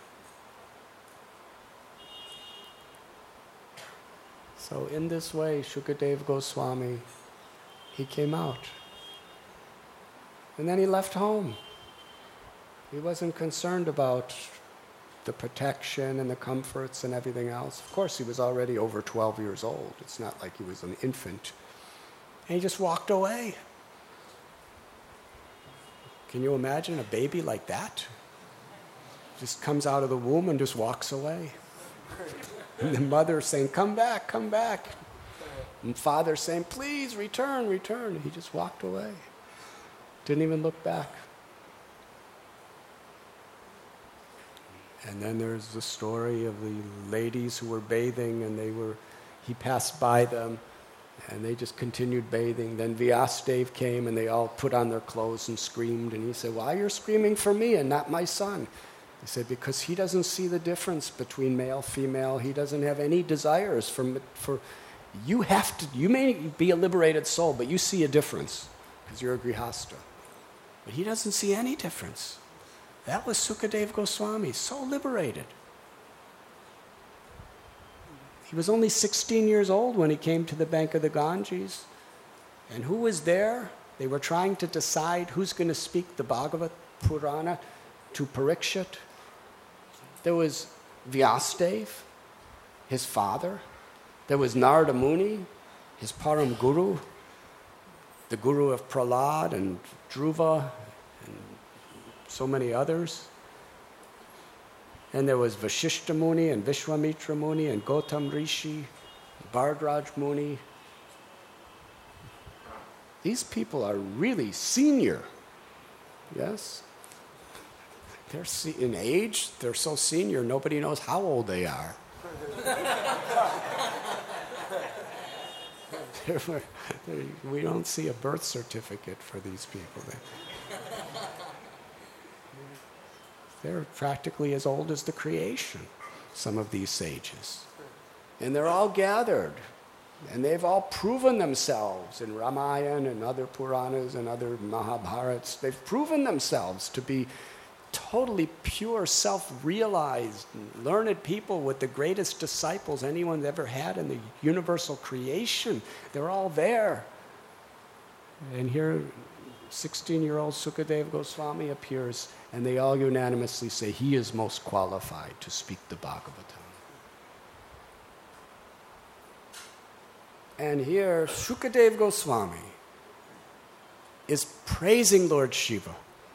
So in this way, Sukadeva Goswami, he came out. And then he left home. He wasn't concerned about the protection and the comforts and everything else. Of course, he was already over twelve years old. It's not like he was an infant. And he just walked away. Can you imagine a baby like that? just comes out of the womb and just walks away. And the mother saying, come back, come back. And father saying, please return, return. And he just walked away. Didn't even look back. And then there's the story of the ladies who were bathing, and they were, he passed by them, and they just continued bathing. Then Vyasadeva came, and they all put on their clothes and screamed. And he said, why are you screaming for me and not my son? He said, because he doesn't see the difference between male, female. He doesn't have any desires for, for you have to, you may be a liberated soul, but you see a difference because you're a grihasta. But he doesn't see any difference. That was Sukadeva Goswami, so liberated. He was only sixteen years old when he came to the bank of the Ganges. And who was there? They were trying to decide who's going to speak the Bhagavad Purana to Parikshit. There was Vyasadeva, his father. There was Narada Muni, his Param Guru, the guru of Prahlad and Dhruva, and so many others. And there was Vashishta Muni and Vishwamitra Muni and Gautam Rishi, Bhardraj Muni. These people are really senior, yes? They're se- in age, they're so senior, nobody knows how old they are. They're, they're, we don't see a birth certificate for these people. They, they're practically as old as the creation, some of these sages. And they're all gathered. And they've all proven themselves in Ramayana and other Puranas and other Mahabharats. They've proven themselves to be totally pure, self-realized, learned people with the greatest disciples anyone's ever had in the universal creation. They're all there. And here, sixteen-year-old Sukadeva Goswami appears, and they all unanimously say he is most qualified to speak the Bhagavatam. And here, Sukadeva Goswami is praising Lord Shiva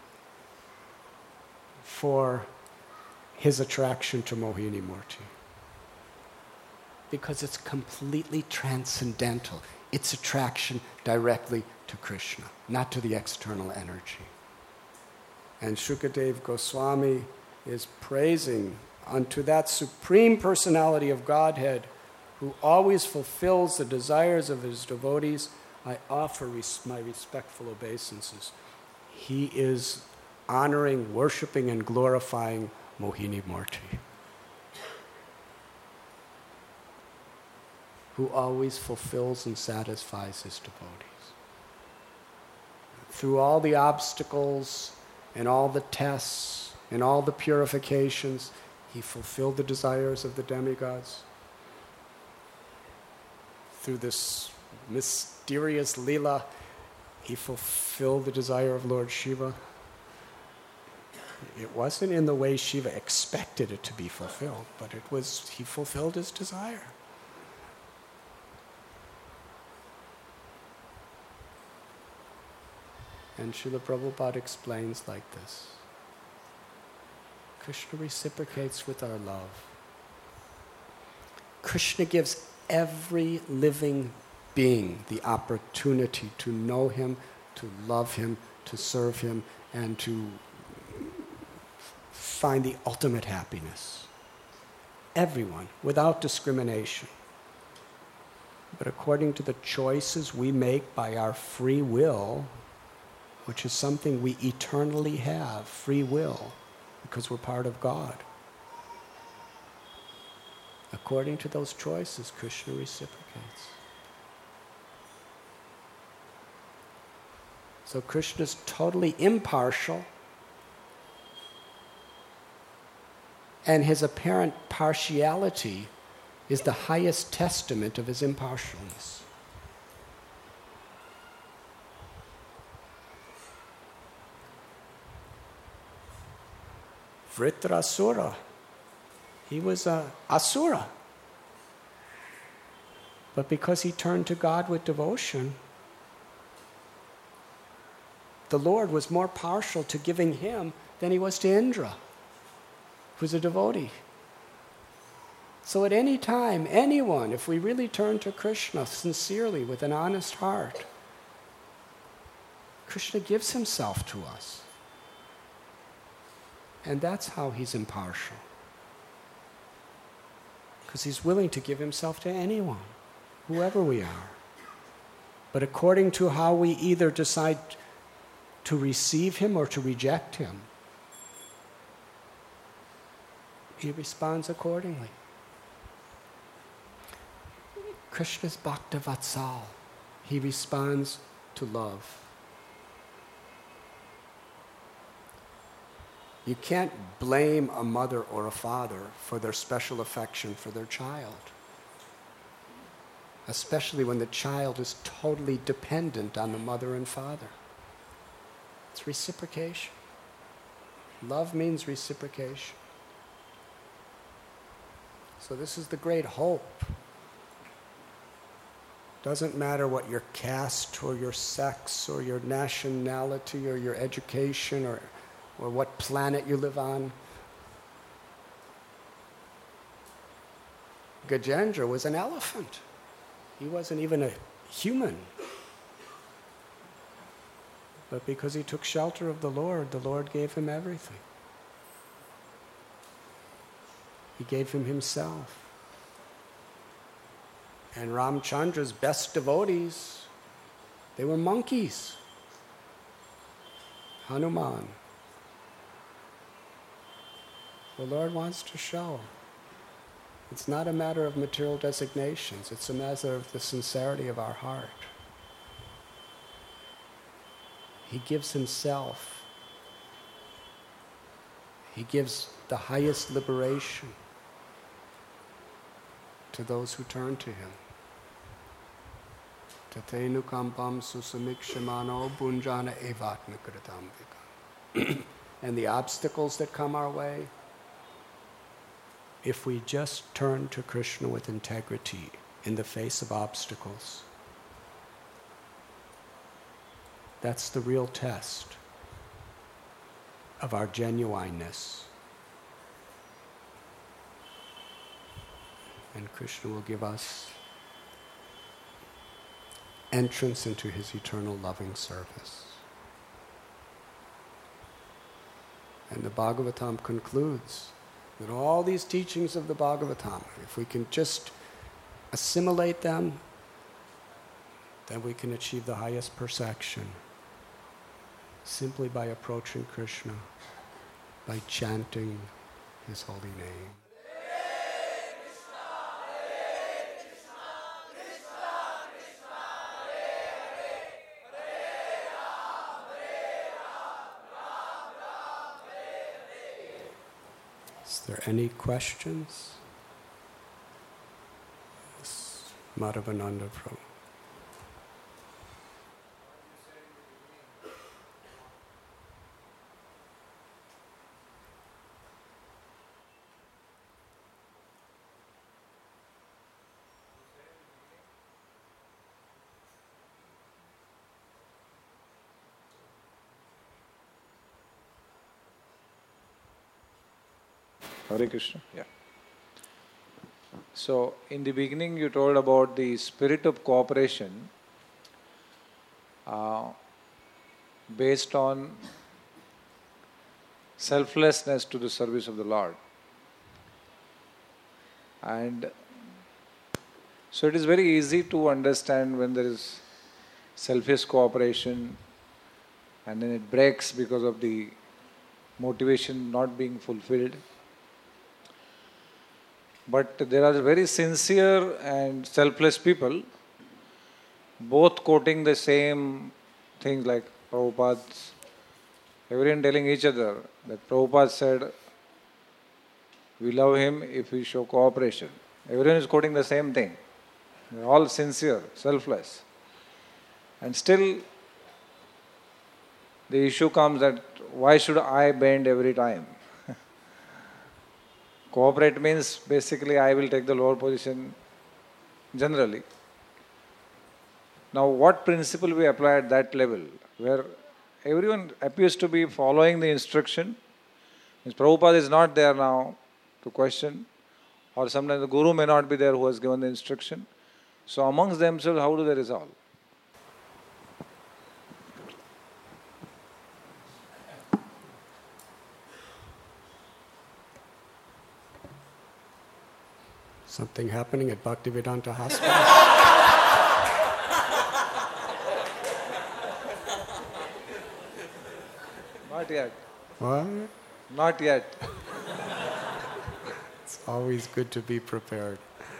for his attraction to Mohini Murti. Because it's completely transcendental. It's attraction directly to Krishna, not to the external energy. And Sukadeva Goswami is praising unto that supreme personality of Godhead who always fulfills the desires of his devotees. I offer res- my respectful obeisances. He is honoring, worshiping, and glorifying Mohini Murti, who always fulfills and satisfies his devotees. Through all the obstacles and all the tests and all the purifications, he fulfilled the desires of the demigods. Through this mysterious Leela, he fulfilled the desire of Lord Shiva. It wasn't in the way Shiva expected it to be fulfilled, but it was, he fulfilled his desire. And Srila Prabhupada explains like this. Krishna reciprocates with our love. Krishna gives every living being the opportunity to know him, to love him, to serve him, and to find the ultimate happiness. Everyone, without discrimination. But according to the choices we make by our free will, which is something we eternally have, free will, because we're part of God. According to those choices, Krishna reciprocates. So Krishna is totally impartial, and his apparent partiality is the highest testament of his impartialness. Vritrasura, he was an asura. But because he turned to God with devotion, the Lord was more partial to giving him than he was to Indra. who's a devotee. So at any time, anyone, if we really turn to Krishna sincerely with an honest heart, Krishna gives himself to us. And that's how he's impartial. Because he's willing to give himself to anyone, whoever we are. But according to how we either decide to receive him or to reject him, he responds accordingly. Krishna's Bhakta Vatsal. He responds to love. You can't blame a mother or a father for their special affection for their child, especially when the child is totally dependent on the mother and father. It's reciprocation. Love means reciprocation. So this is the great hope. Doesn't matter what your caste or your sex or your nationality or your education or, or what planet you live on. Gajendra was an elephant. He wasn't even a human. But because he took shelter of the Lord, the Lord gave him everything. He gave him himself. And Ramchandra's best devotees, they were monkeys. Hanuman. The Lord wants to show. It's not a matter of material designations. It's a matter of the sincerity of our heart. He gives himself. He gives the highest liberation to those who turn to him. Tatenu kampam susamikshimano bunjana evatna kritam vikam. And the obstacles that come our way, if we just turn to Krishna with integrity in the face of obstacles, that's the real test of our genuineness. And Krishna will give us entrance into his eternal loving service. And the Bhagavatam concludes that all these teachings of the Bhagavatam, if we can just assimilate them, then we can achieve the highest perfection simply by approaching Krishna, by chanting his holy name. Is there any questions? Yes. Madhavananda Prabhu. Hare Krishna. Yeah. So, in the beginning, you told about the spirit of cooperation uh, based on selflessness to the service of the Lord. And so, it is very easy to understand when there is selfish cooperation and then it breaks because of the motivation not being fulfilled. But there are very sincere and selfless people, both quoting the same things like Prabhupada's, everyone telling each other that Prabhupada said, we love him if we show cooperation. Everyone is quoting the same thing. They are all sincere, selfless. And still, the issue comes that why should I bend every time? Cooperate means basically I will take the lower position generally. Now what principle we apply at that level where everyone appears to be following the instruction Means Prabhupada is not there now to question, or sometimes the Guru may not be there who has given the instruction. So amongst themselves, how do they resolve? Something happening at Bhaktivedanta Hospital? Not yet. What? Not yet. It's always good to be prepared.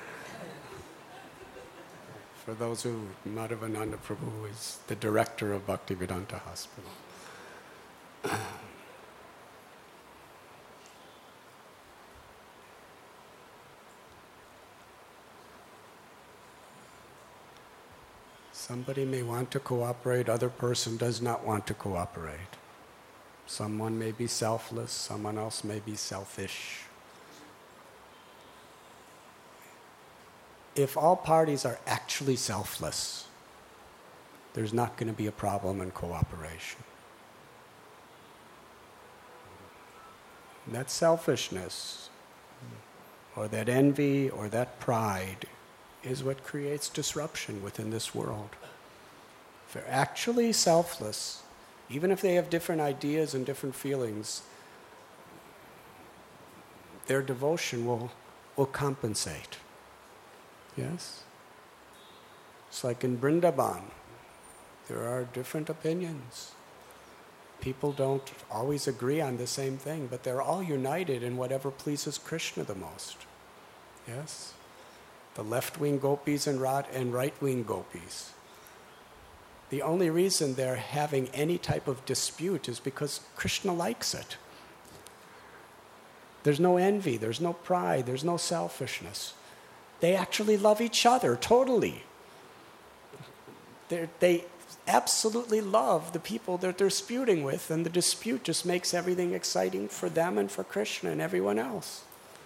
For those who, Madhavananda Prabhu is the director of Bhaktivedanta Hospital. Somebody may want to cooperate, other person does not want to cooperate. Someone may be selfless, someone else may be selfish. If all parties are actually selfless, there's not going to be a problem in cooperation. That selfishness, or that envy, or that pride is what creates disruption within this world. If they're actually selfless, even if they have different ideas and different feelings, their devotion will, will compensate. Yes? It's like in Vrindavan, there are different opinions. People don't always agree on the same thing, but they're all united in whatever pleases Krishna the most. Yes? The left-wing gopis and right-wing gopis. The only reason they're having any type of dispute is because Krishna likes it. There's no envy, there's no pride, there's no selfishness. They actually love each other totally. They're, they absolutely love the people that they're disputing with, and the dispute just makes everything exciting for them and for Krishna and everyone else.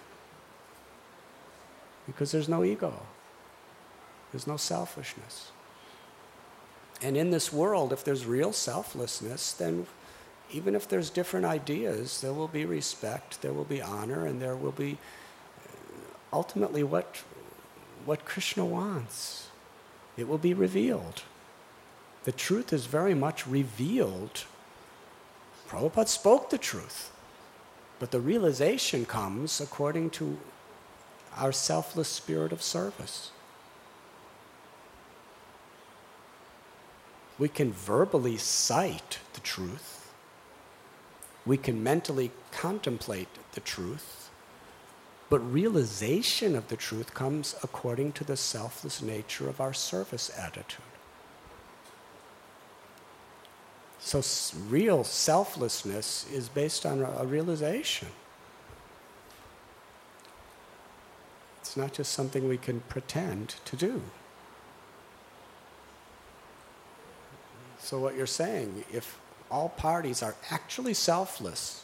Because there's no ego. There's no selfishness. And in this world, if there's real selflessness, then even if there's different ideas, there will be respect, there will be honor, and there will be ultimately what, what Krishna wants. It will be revealed. The truth is very much revealed. Prabhupada spoke the truth, but the realization comes according to our selfless spirit of service. We can verbally cite the truth. We can mentally contemplate the truth. But realization of the truth comes according to the selfless nature of our service attitude. So real selflessness is based on a realization. It's not just something we can pretend to do. So what you're saying, if all parties are actually selfless,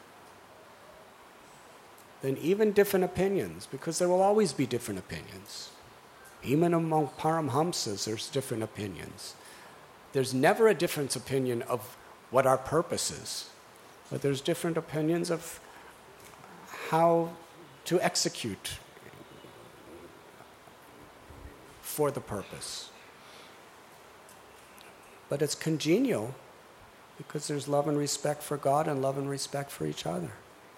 then even different opinions, because there will always be different opinions. Even among Paramhamsas, there's different opinions. There's never a different opinion of what our purpose is, but there's different opinions of how to execute for the purpose. But it's congenial because there's love and respect for God and love and respect for each other.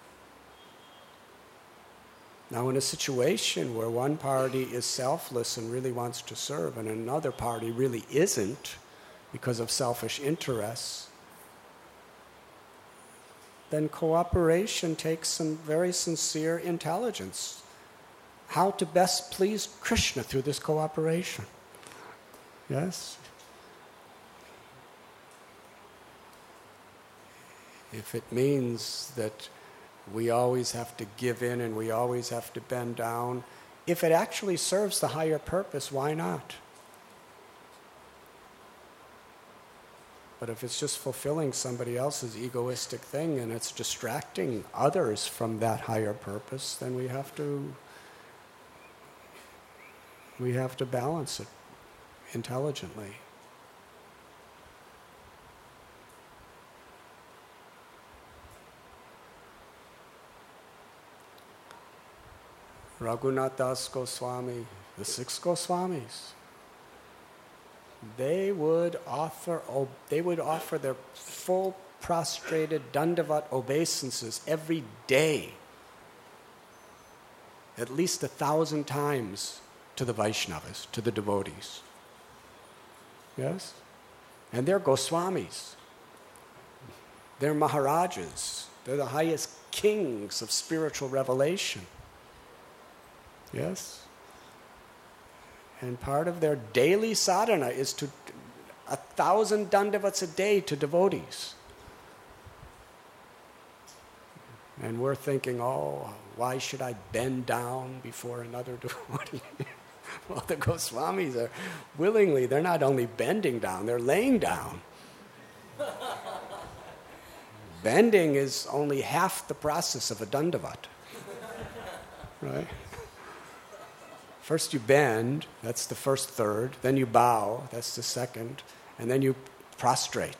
Now, in a situation where one party is selfless and really wants to serve and another party really isn't because of selfish interests, then cooperation takes some very sincere intelligence. How to best please Krishna through this cooperation. Yes? If it means that we always have to give in and we always have to bend down, if it actually serves the higher purpose, why not? But if it's just fulfilling somebody else's egoistic thing and it's distracting others from that higher purpose, then we have to we have to balance it intelligently. Raghunath Das Goswami, the six Goswamis, they would offer they would offer their full prostrated Dandavat obeisances every day, at least a thousand times, to the Vaishnavas, to the devotees. Yes? And they're Goswamis. They're Maharajas. They're the highest kings of spiritual revelation. Yes? And part of their daily sadhana is to a thousand dandavats a day to devotees. And we're thinking, oh, why should I bend down before another devotee? Well, the Goswamis are willingly, they're not only bending down, they're laying down. Bending is only half the process of a dandavat. Right? First you bend, that's the first third, then you bow, that's the second, and then you prostrate.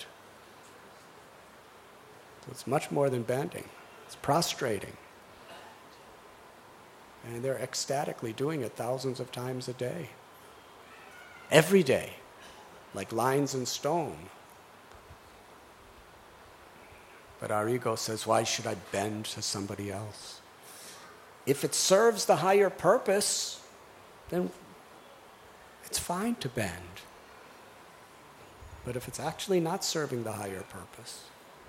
So it's much more than bending. It's prostrating. And they're ecstatically doing it thousands of times a day. Every day. Like lines in stone. But our ego says, why should I bend to somebody else? If it serves the higher purpose, then it's fine to bend. But if it's actually not serving the higher purpose,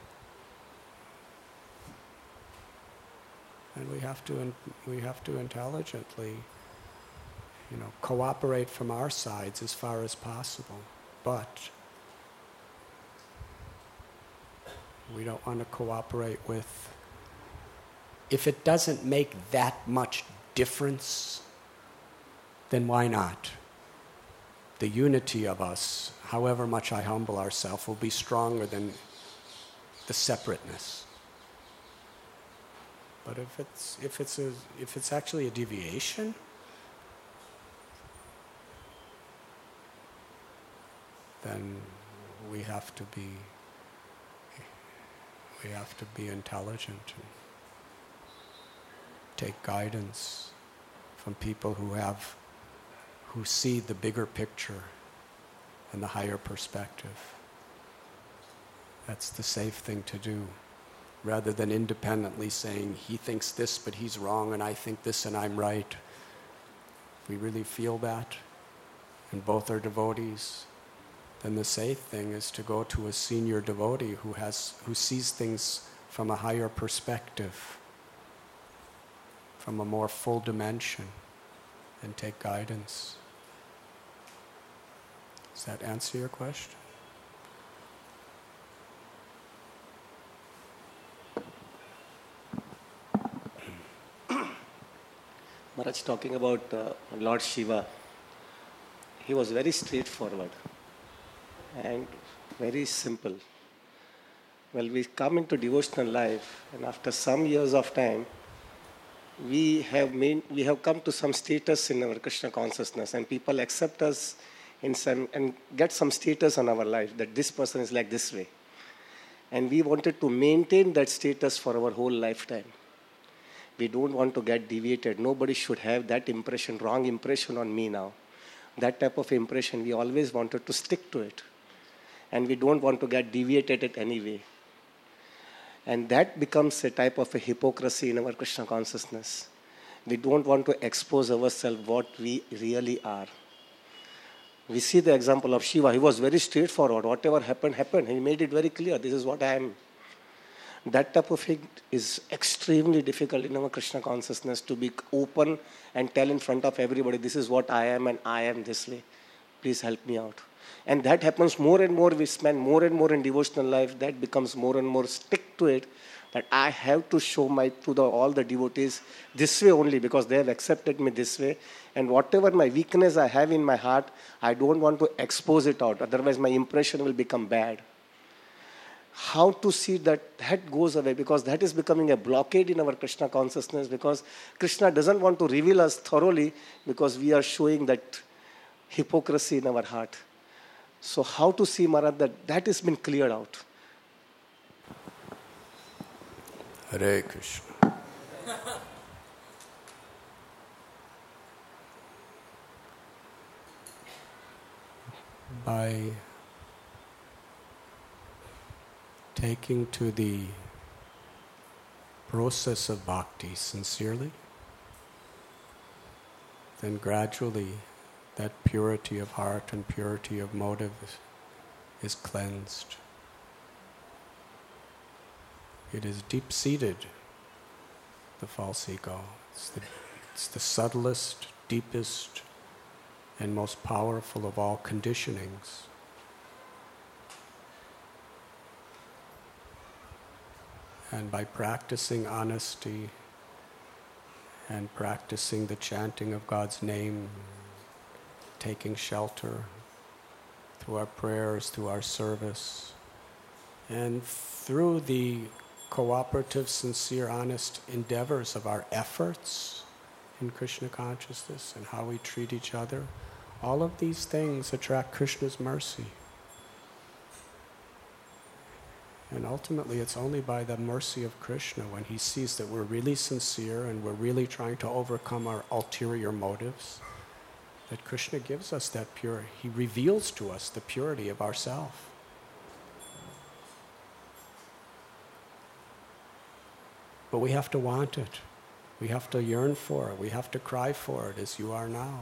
and we have to, we have to intelligently, you know, cooperate from our sides as far as possible. But we don't want to cooperate with, if it doesn't make that much difference, then why not? The unity of us, however much I humble ourselves, will be stronger than the separateness. But if it's if it's a, if it's actually a deviation, then we have to be we have to be intelligent and take guidance from people who have who see the bigger picture and the higher perspective. That's the safe thing to do. Rather than independently saying, he thinks this, but he's wrong, and I think this, and I'm right. If we really feel that, and both are devotees, then the safe thing is to go to a senior devotee who has, who sees things from a higher perspective, from a more full dimension, and take guidance. Does that answer your question? Maharaj, talking about uh, Lord Shiva, he was very straightforward and very simple. Well, we come into devotional life, and after some years of time, we have made, we have come to some status in our Krishna consciousness, and people accept us in some and get some status on our life that this person is like this way, and we wanted to maintain that status for our whole lifetime. We don't want to get deviated. Nobody should have that impression, wrong impression on me now. That type of impression, we always wanted to stick to it. And we don't want to get deviated in any way. And that becomes a type of a hypocrisy in our Krishna consciousness. We don't want to expose ourselves what we really are. We see the example of Shiva. He was very straightforward. Whatever happened, happened. He made it very clear. This is what I am. That type of thing is extremely difficult in our Krishna consciousness, to be open and tell in front of everybody, this is what I am and I am this way. Please help me out. And that happens more and more. We spend more and more in devotional life. That becomes more and more stick to it, that I have to show my to the, all the devotees this way only, because they have accepted me this way. And whatever my weakness I have in my heart, I don't want to expose it out. Otherwise my impression will become bad. How to see that that goes away, because that is becoming a blockade in our Krishna consciousness, because Krishna doesn't want to reveal us thoroughly because we are showing that hypocrisy in our heart. So how to see, Maharaj, that that has been cleared out? Hare Krishna. by taking to the process of bhakti sincerely, then gradually that purity of heart and purity of motive is, is cleansed. It is deep-seated, the false ego. It's the, it's the subtlest, deepest, and most powerful of all conditionings. And by practicing honesty and practicing the chanting of God's name, taking shelter through our prayers, through our service, and through the cooperative, sincere, honest endeavors of our efforts in Krishna consciousness and how we treat each other, all of these things attract Krishna's mercy. And ultimately, it's only by the mercy of Krishna, when he sees that we're really sincere and we're really trying to overcome our ulterior motives, that Krishna gives us that purity. He reveals to us the purity of ourself. But we have to want it. We have to yearn for it. We have to cry for it, as you are now.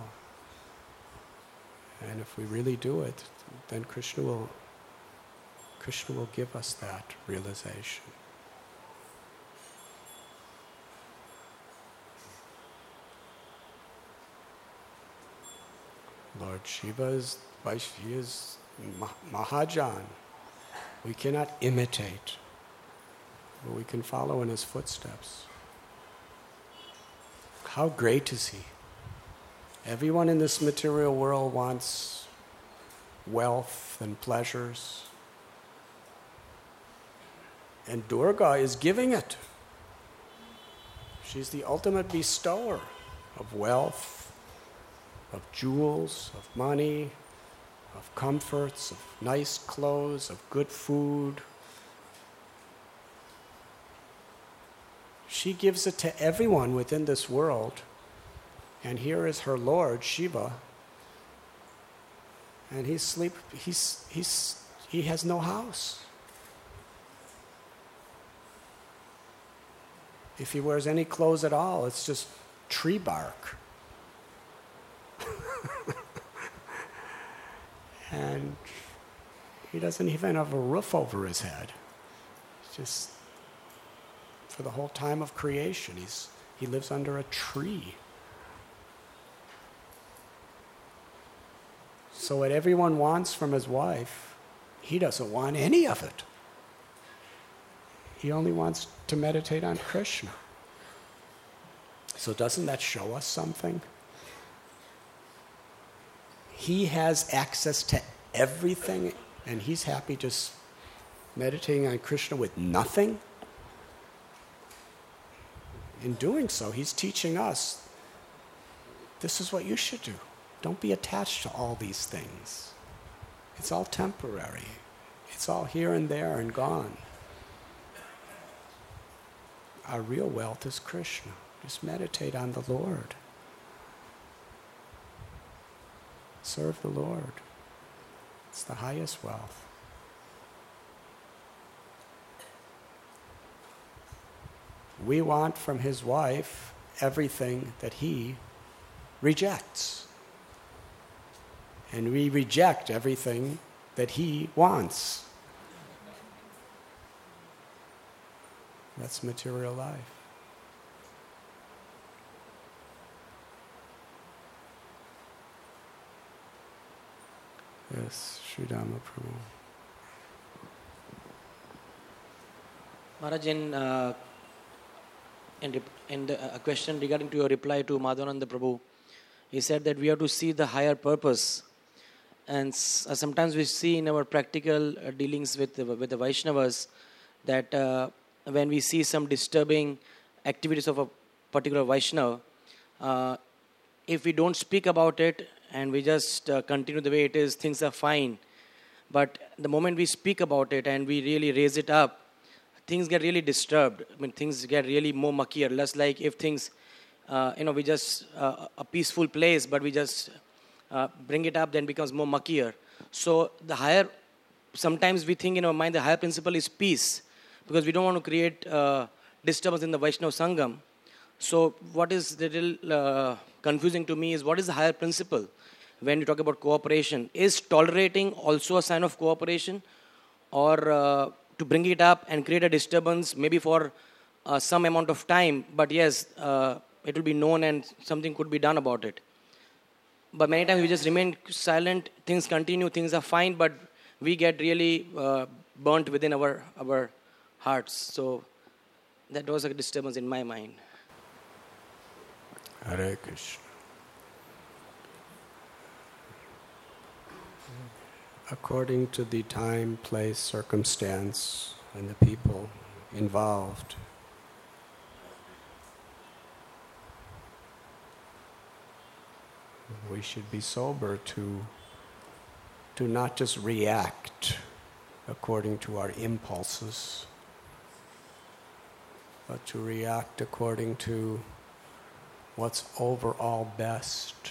And if we really do it, then Krishna will Krishna will give us that realization. Lord Shiva is, he is Mahajan. We cannot imitate, but we can follow in his footsteps. How great is he? Everyone in this material world wants wealth and pleasures. And Durga is giving it. She's the ultimate bestower of wealth, of jewels, of money, of comforts, of nice clothes, of good food. She gives it to everyone within this world. And here is her Lord, Shiva. And he's sleep he's he's he has no house. If he wears any clothes at all, it's just tree bark. And he doesn't even have a roof over his head. It's just for the whole time of creation, he's he lives under a tree. So what everyone wants from his wife, he doesn't want any of it. He only wants to meditate on Krishna. So doesn't that show us something? He has access to everything, and he's happy just meditating on Krishna with nothing. In doing so, he's teaching us, this is what you should do. Don't be attached to all these things. It's all temporary. It's all here and there and gone. Our real wealth is Krishna. Just meditate on the Lord. Serve the Lord. It's the highest wealth. We want from his wife everything that he rejects. And we reject everything that he wants. That's material life. Yes, Sridhama Prabhu. Maharaj, in, uh, in, rep- in the, uh, a question regarding to your reply to Madhavananda Prabhu, he said that we have to see the higher purpose. And s- uh, sometimes we see in our practical uh, dealings with the, with the Vaishnavas that uh, when we see some disturbing activities of a particular Vaishnava, uh, if we don't speak about it and we just uh, continue the way it is, things are fine. But the moment we speak about it and we really raise it up, things get really disturbed. I mean, things get really more muckier. Less like if things, uh, you know, we just, uh, a peaceful place, but we just uh, bring it up, then becomes more muckier. So the higher, sometimes we think in our mind the higher principle is peace, because we don't want to create uh, disturbance in the Vaishnava Sangam. So what is a little uh, confusing to me is, what is the higher principle when you talk about cooperation? Is tolerating also a sign of cooperation, or uh, to bring it up and create a disturbance maybe for uh, some amount of time, but yes, uh, it will be known and something could be done about it. But many times we just remain silent, things continue, things are fine, but we get really uh, burnt within our, our hearts. So that was a disturbance in my mind. Hare Krishna. According to the time, place, circumstance, and the people involved, we should be sober to, to not just react according to our impulses, but to react according to what's overall best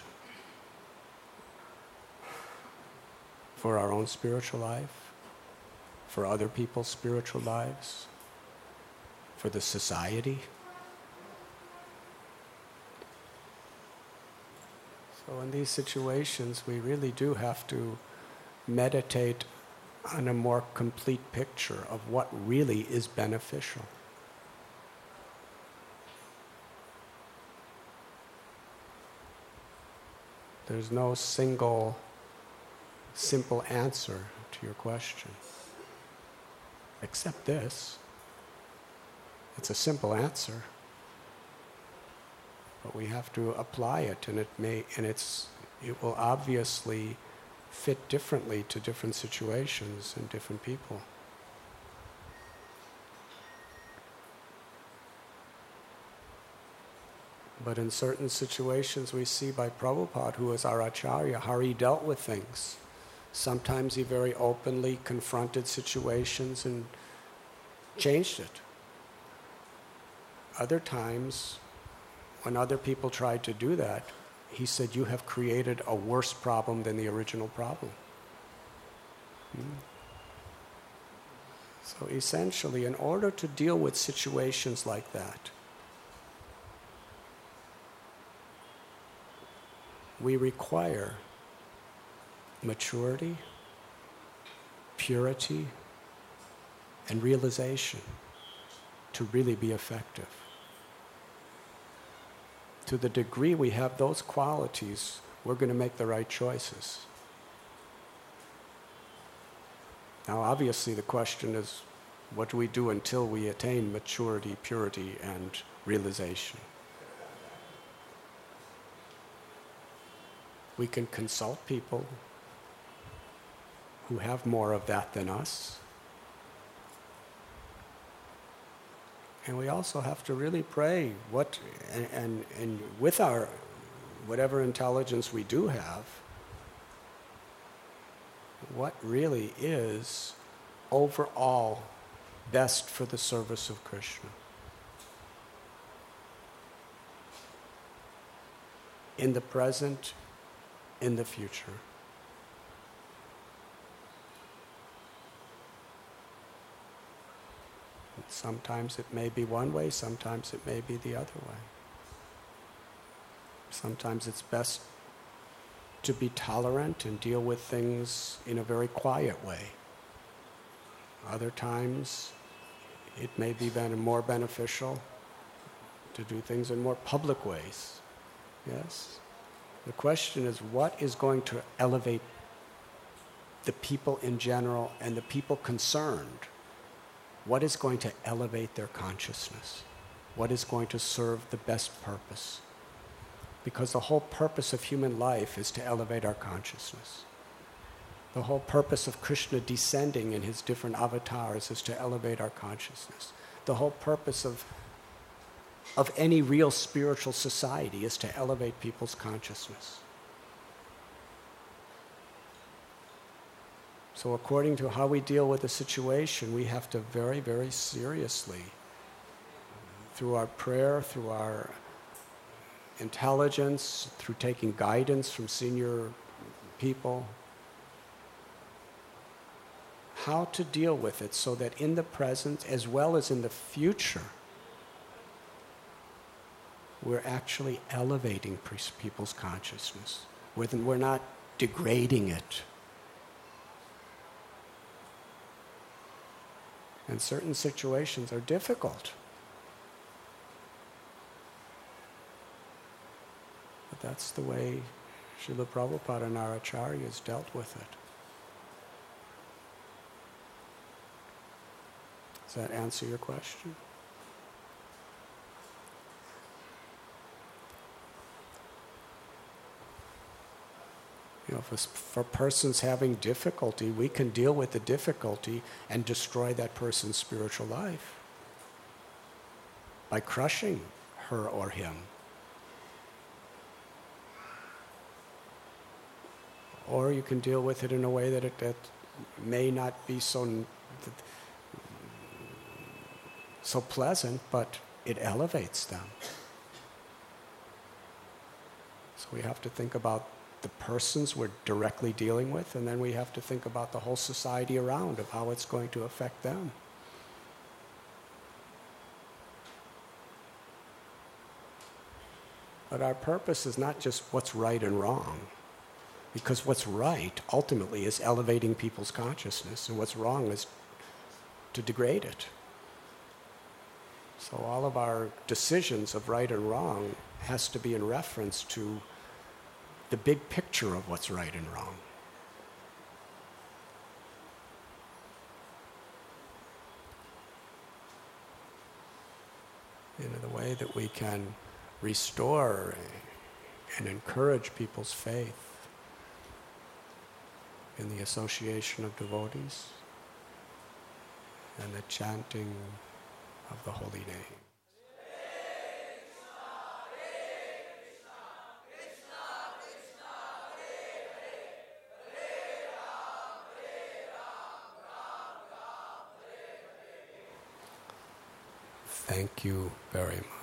for our own spiritual life, for other people's spiritual lives, for the society. So in these situations, we really do have to meditate on a more complete picture of what really is beneficial. There's no single, simple answer to your question, except this. It's a simple answer, but we have to apply it, and it may, and it's, it will obviously fit differently to different situations and different people. But in certain situations we see by Prabhupada, who is our Acharya, how he dealt with things. Sometimes he very openly confronted situations and changed it. Other times, when other people tried to do that, he said, you have created a worse problem than the original problem. Hmm. So essentially, in order to deal with situations like that, we require maturity, purity, and realization to really be effective. To the degree we have those qualities, we're going to make the right choices. Now, obviously, the question is, what do we do until we attain maturity, purity, and realization? We can consult people who have more of that than us. And we also have to really pray what, and, and, and with our, whatever intelligence we do have, what really is overall best for the service of Krishna. In the present, in the future. Sometimes it may be one way, sometimes it may be the other way. Sometimes it's best to be tolerant and deal with things in a very quiet way. Other times it may be ben- more beneficial to do things in more public ways. Yes? The question is, what is going to elevate the people in general and the people concerned? What is going to elevate their consciousness? What is going to serve the best purpose? Because the whole purpose of human life is to elevate our consciousness. The whole purpose of Krishna descending in his different avatars is to elevate our consciousness. The whole purpose of, of any real spiritual society is to elevate people's consciousness. So according to how we deal with a situation, we have to very, very seriously, through our prayer, through our intelligence, through taking guidance from senior people, how to deal with it so that in the present as well as in the future, we're actually elevating people's consciousness. We're not degrading it. And certain situations are difficult. But that's the way Srila Prabhupada and our acharyas dealt with it. Does that answer your question? You know, for, for persons having difficulty, we can deal with the difficulty and destroy that person's spiritual life by crushing her or him. Or you can deal with it in a way that it that may not be so, so pleasant, but it elevates them. So we have to think about the persons we're directly dealing with, and then we have to think about the whole society around of how it's going to affect them. But our purpose is not just what's right and wrong, because what's right ultimately is elevating people's consciousness, and what's wrong is to degrade it. So all of our decisions of right and wrong has to be in reference to the big picture of what's right and wrong. You know, the way that we can restore and encourage people's faith in the association of devotees and the chanting of the holy name. Thank you very much.